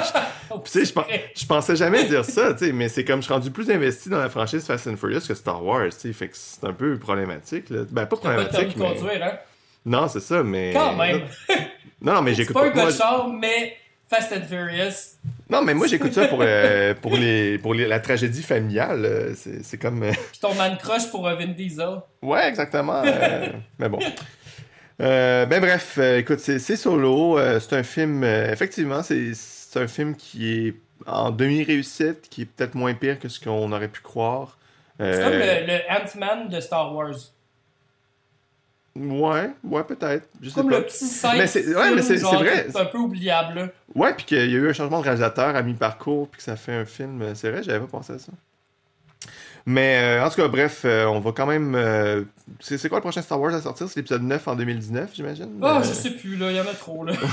je pensais jamais dire ça, t'sais, mais c'est comme je suis rendu plus investi dans la franchise Fast and Furious que Star Wars. T'sais, fait que c'est un peu problématique. Là. Ben, pas T'as pas de permis problématique, de mais... conduire, hein? Non, c'est ça, mais... Quand même! Non, mais C'est j'écoute pas un gars moi, de char, mais Fast and Furious. Non, mais moi, j'écoute ça pour la tragédie familiale. C'est comme... Pis ton man crush pour Vin Diesel. Ouais, exactement. Mais bon. Ben bref, écoute, c'est Solo. C'est un film, effectivement, c'est un film qui est en demi-réussite, qui est peut-être moins pire que ce qu'on aurait pu croire. C'est comme le Ant-Man de Star Wars. Ouais, peut-être. Je sais Comme pas. le petit site Mais c'est vrai. C'est un peu oubliable, là. Ouais, puis qu'il y a eu un changement de réalisateur à mi-parcours, puis que ça fait un film. C'est vrai, j'avais pas pensé à ça. Mais en tout cas, bref, on va quand même... c'est quoi le prochain Star Wars à sortir? C'est l'épisode 9 en 2019, j'imagine? Je sais plus, là. Il y en a trop, là.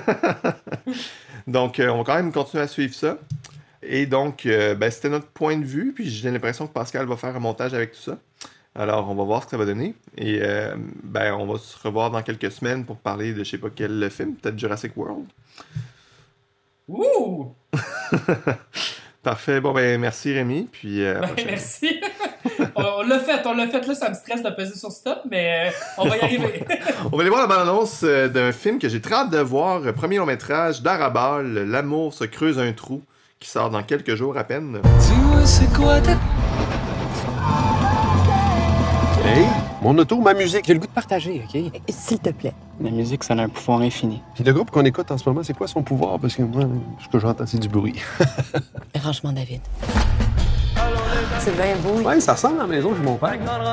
Donc, on va quand même continuer à suivre ça. Et donc, c'était notre point de vue, puis j'ai l'impression que Pascal va faire un montage avec tout ça. Alors, on va voir ce que ça va donner. Et on va se revoir dans quelques semaines pour parler de je sais pas quel film, peut-être Jurassic World. Ouh! Parfait. Bon, merci Rémi. Puis, merci. on l'a fait. Là, ça me stresse de peser sur stop, mais on va y arriver. On va aller voir la bande-annonce d'un film que j'ai très hâte de voir. Premier long-métrage d'Arabal, L'amour se creuse un trou, qui sort dans quelques jours à peine. Dis-moi, c'est quoi ta... Hey, mon auto, ma musique. J'ai le goût de partager, OK? S'il te plaît. La musique, ça a un pouvoir infini. Puis le groupe qu'on écoute en ce moment, c'est quoi son pouvoir? Parce que moi, ce que j'entends, c'est du bruit. Franchement, David. C'est bien beau. Ouais, ça ressemble à la maison chez mon père.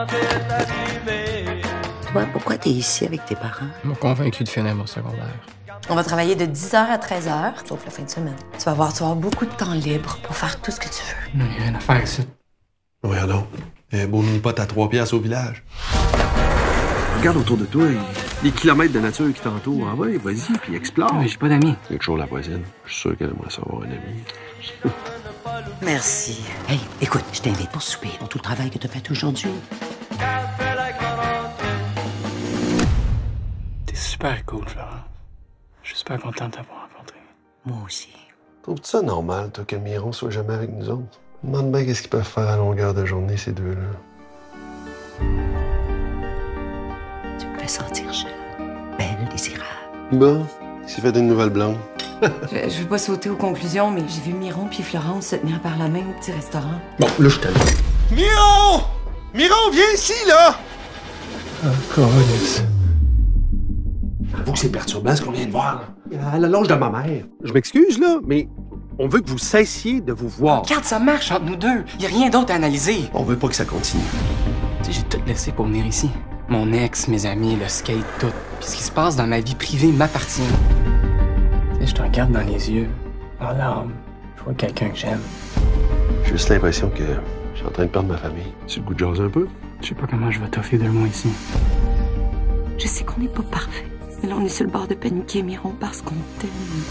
Toi, pourquoi t'es ici avec tes parents? Ils m'ont convaincu de finir mon secondaire. On va travailler de 10h à 13h, sauf la fin de semaine. Tu vas avoir beaucoup de temps libre pour faire tout ce que tu veux. Non, il y a rien à faire ici. Voyons donc. Un beau mini-pot à 3 piastres au village. Regarde autour de toi, les kilomètres de nature qui t'entourent. Ah ouais, vas-y, puis explore. Mais j'ai pas d'amis. Il y a toujours la voisine. Je suis sûr qu'elle aimerait savoir un ami. Merci. Hey, écoute, je t'invite pour souper pour tout le travail que t'as fait aujourd'hui. T'es super cool, Florence. Je suis super content de t'avoir rencontré. Moi aussi. Trouves-tu ça normal, toi, que Miron soit jamais avec nous autres? Je me demande bien qu'est-ce qu'ils peuvent faire à longueur de journée, ces deux-là. Tu me fais sentir jeune, belle, désirable. Bon, s'il fait une nouvelle blonde. Je veux pas sauter aux conclusions, mais j'ai vu Miron puis Florence se tenir par la main au petit restaurant. Bon, là, je t'aime. Miron! Miron, viens ici, là! Encore Avoue que c'est perturbant ce qu'on vient de voir. À la loge de ma mère. Je m'excuse, là, mais on veut que vous cessiez de vous voir. Regarde, ça marche entre nous deux. Y a rien d'autre à analyser. On veut pas que ça continue. Tu sais, j'ai tout laissé pour venir ici. Mon ex, mes amis, le skate, tout. Puis ce qui se passe dans ma vie privée m'appartient. Tu sais, je te regarde dans les yeux, dans l'âme. Je vois quelqu'un que j'aime. J'ai juste l'impression que je suis en train de perdre ma famille. Tu as le goût de jaser un peu? Je sais pas comment je vais t'offrir 2 mois ici. Je sais qu'on n'est pas parfait, mais là, on est sur le bord de paniquer, Miron, parce qu'on t'aime.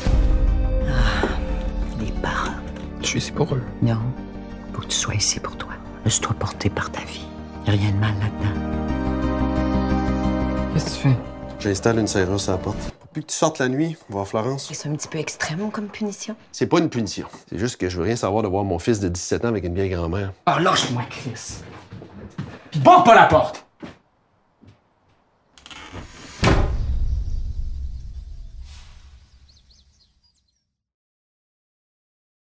Les parents. Je suis ici pour eux. Non, faut que tu sois ici pour toi. Laisse-toi porter par ta vie. Y a rien de mal là-dedans. Qu'est-ce que tu fais? J'installe une serreuse sur la porte. Pour plus que tu sortes la nuit, voir Florence. C'est un petit peu extrême comme punition. C'est pas une punition. C'est juste que je veux rien savoir de voir mon fils de 17 ans avec une vieille grand-mère. Ah, lâche-moi, Chris. Puis bombe pas la porte!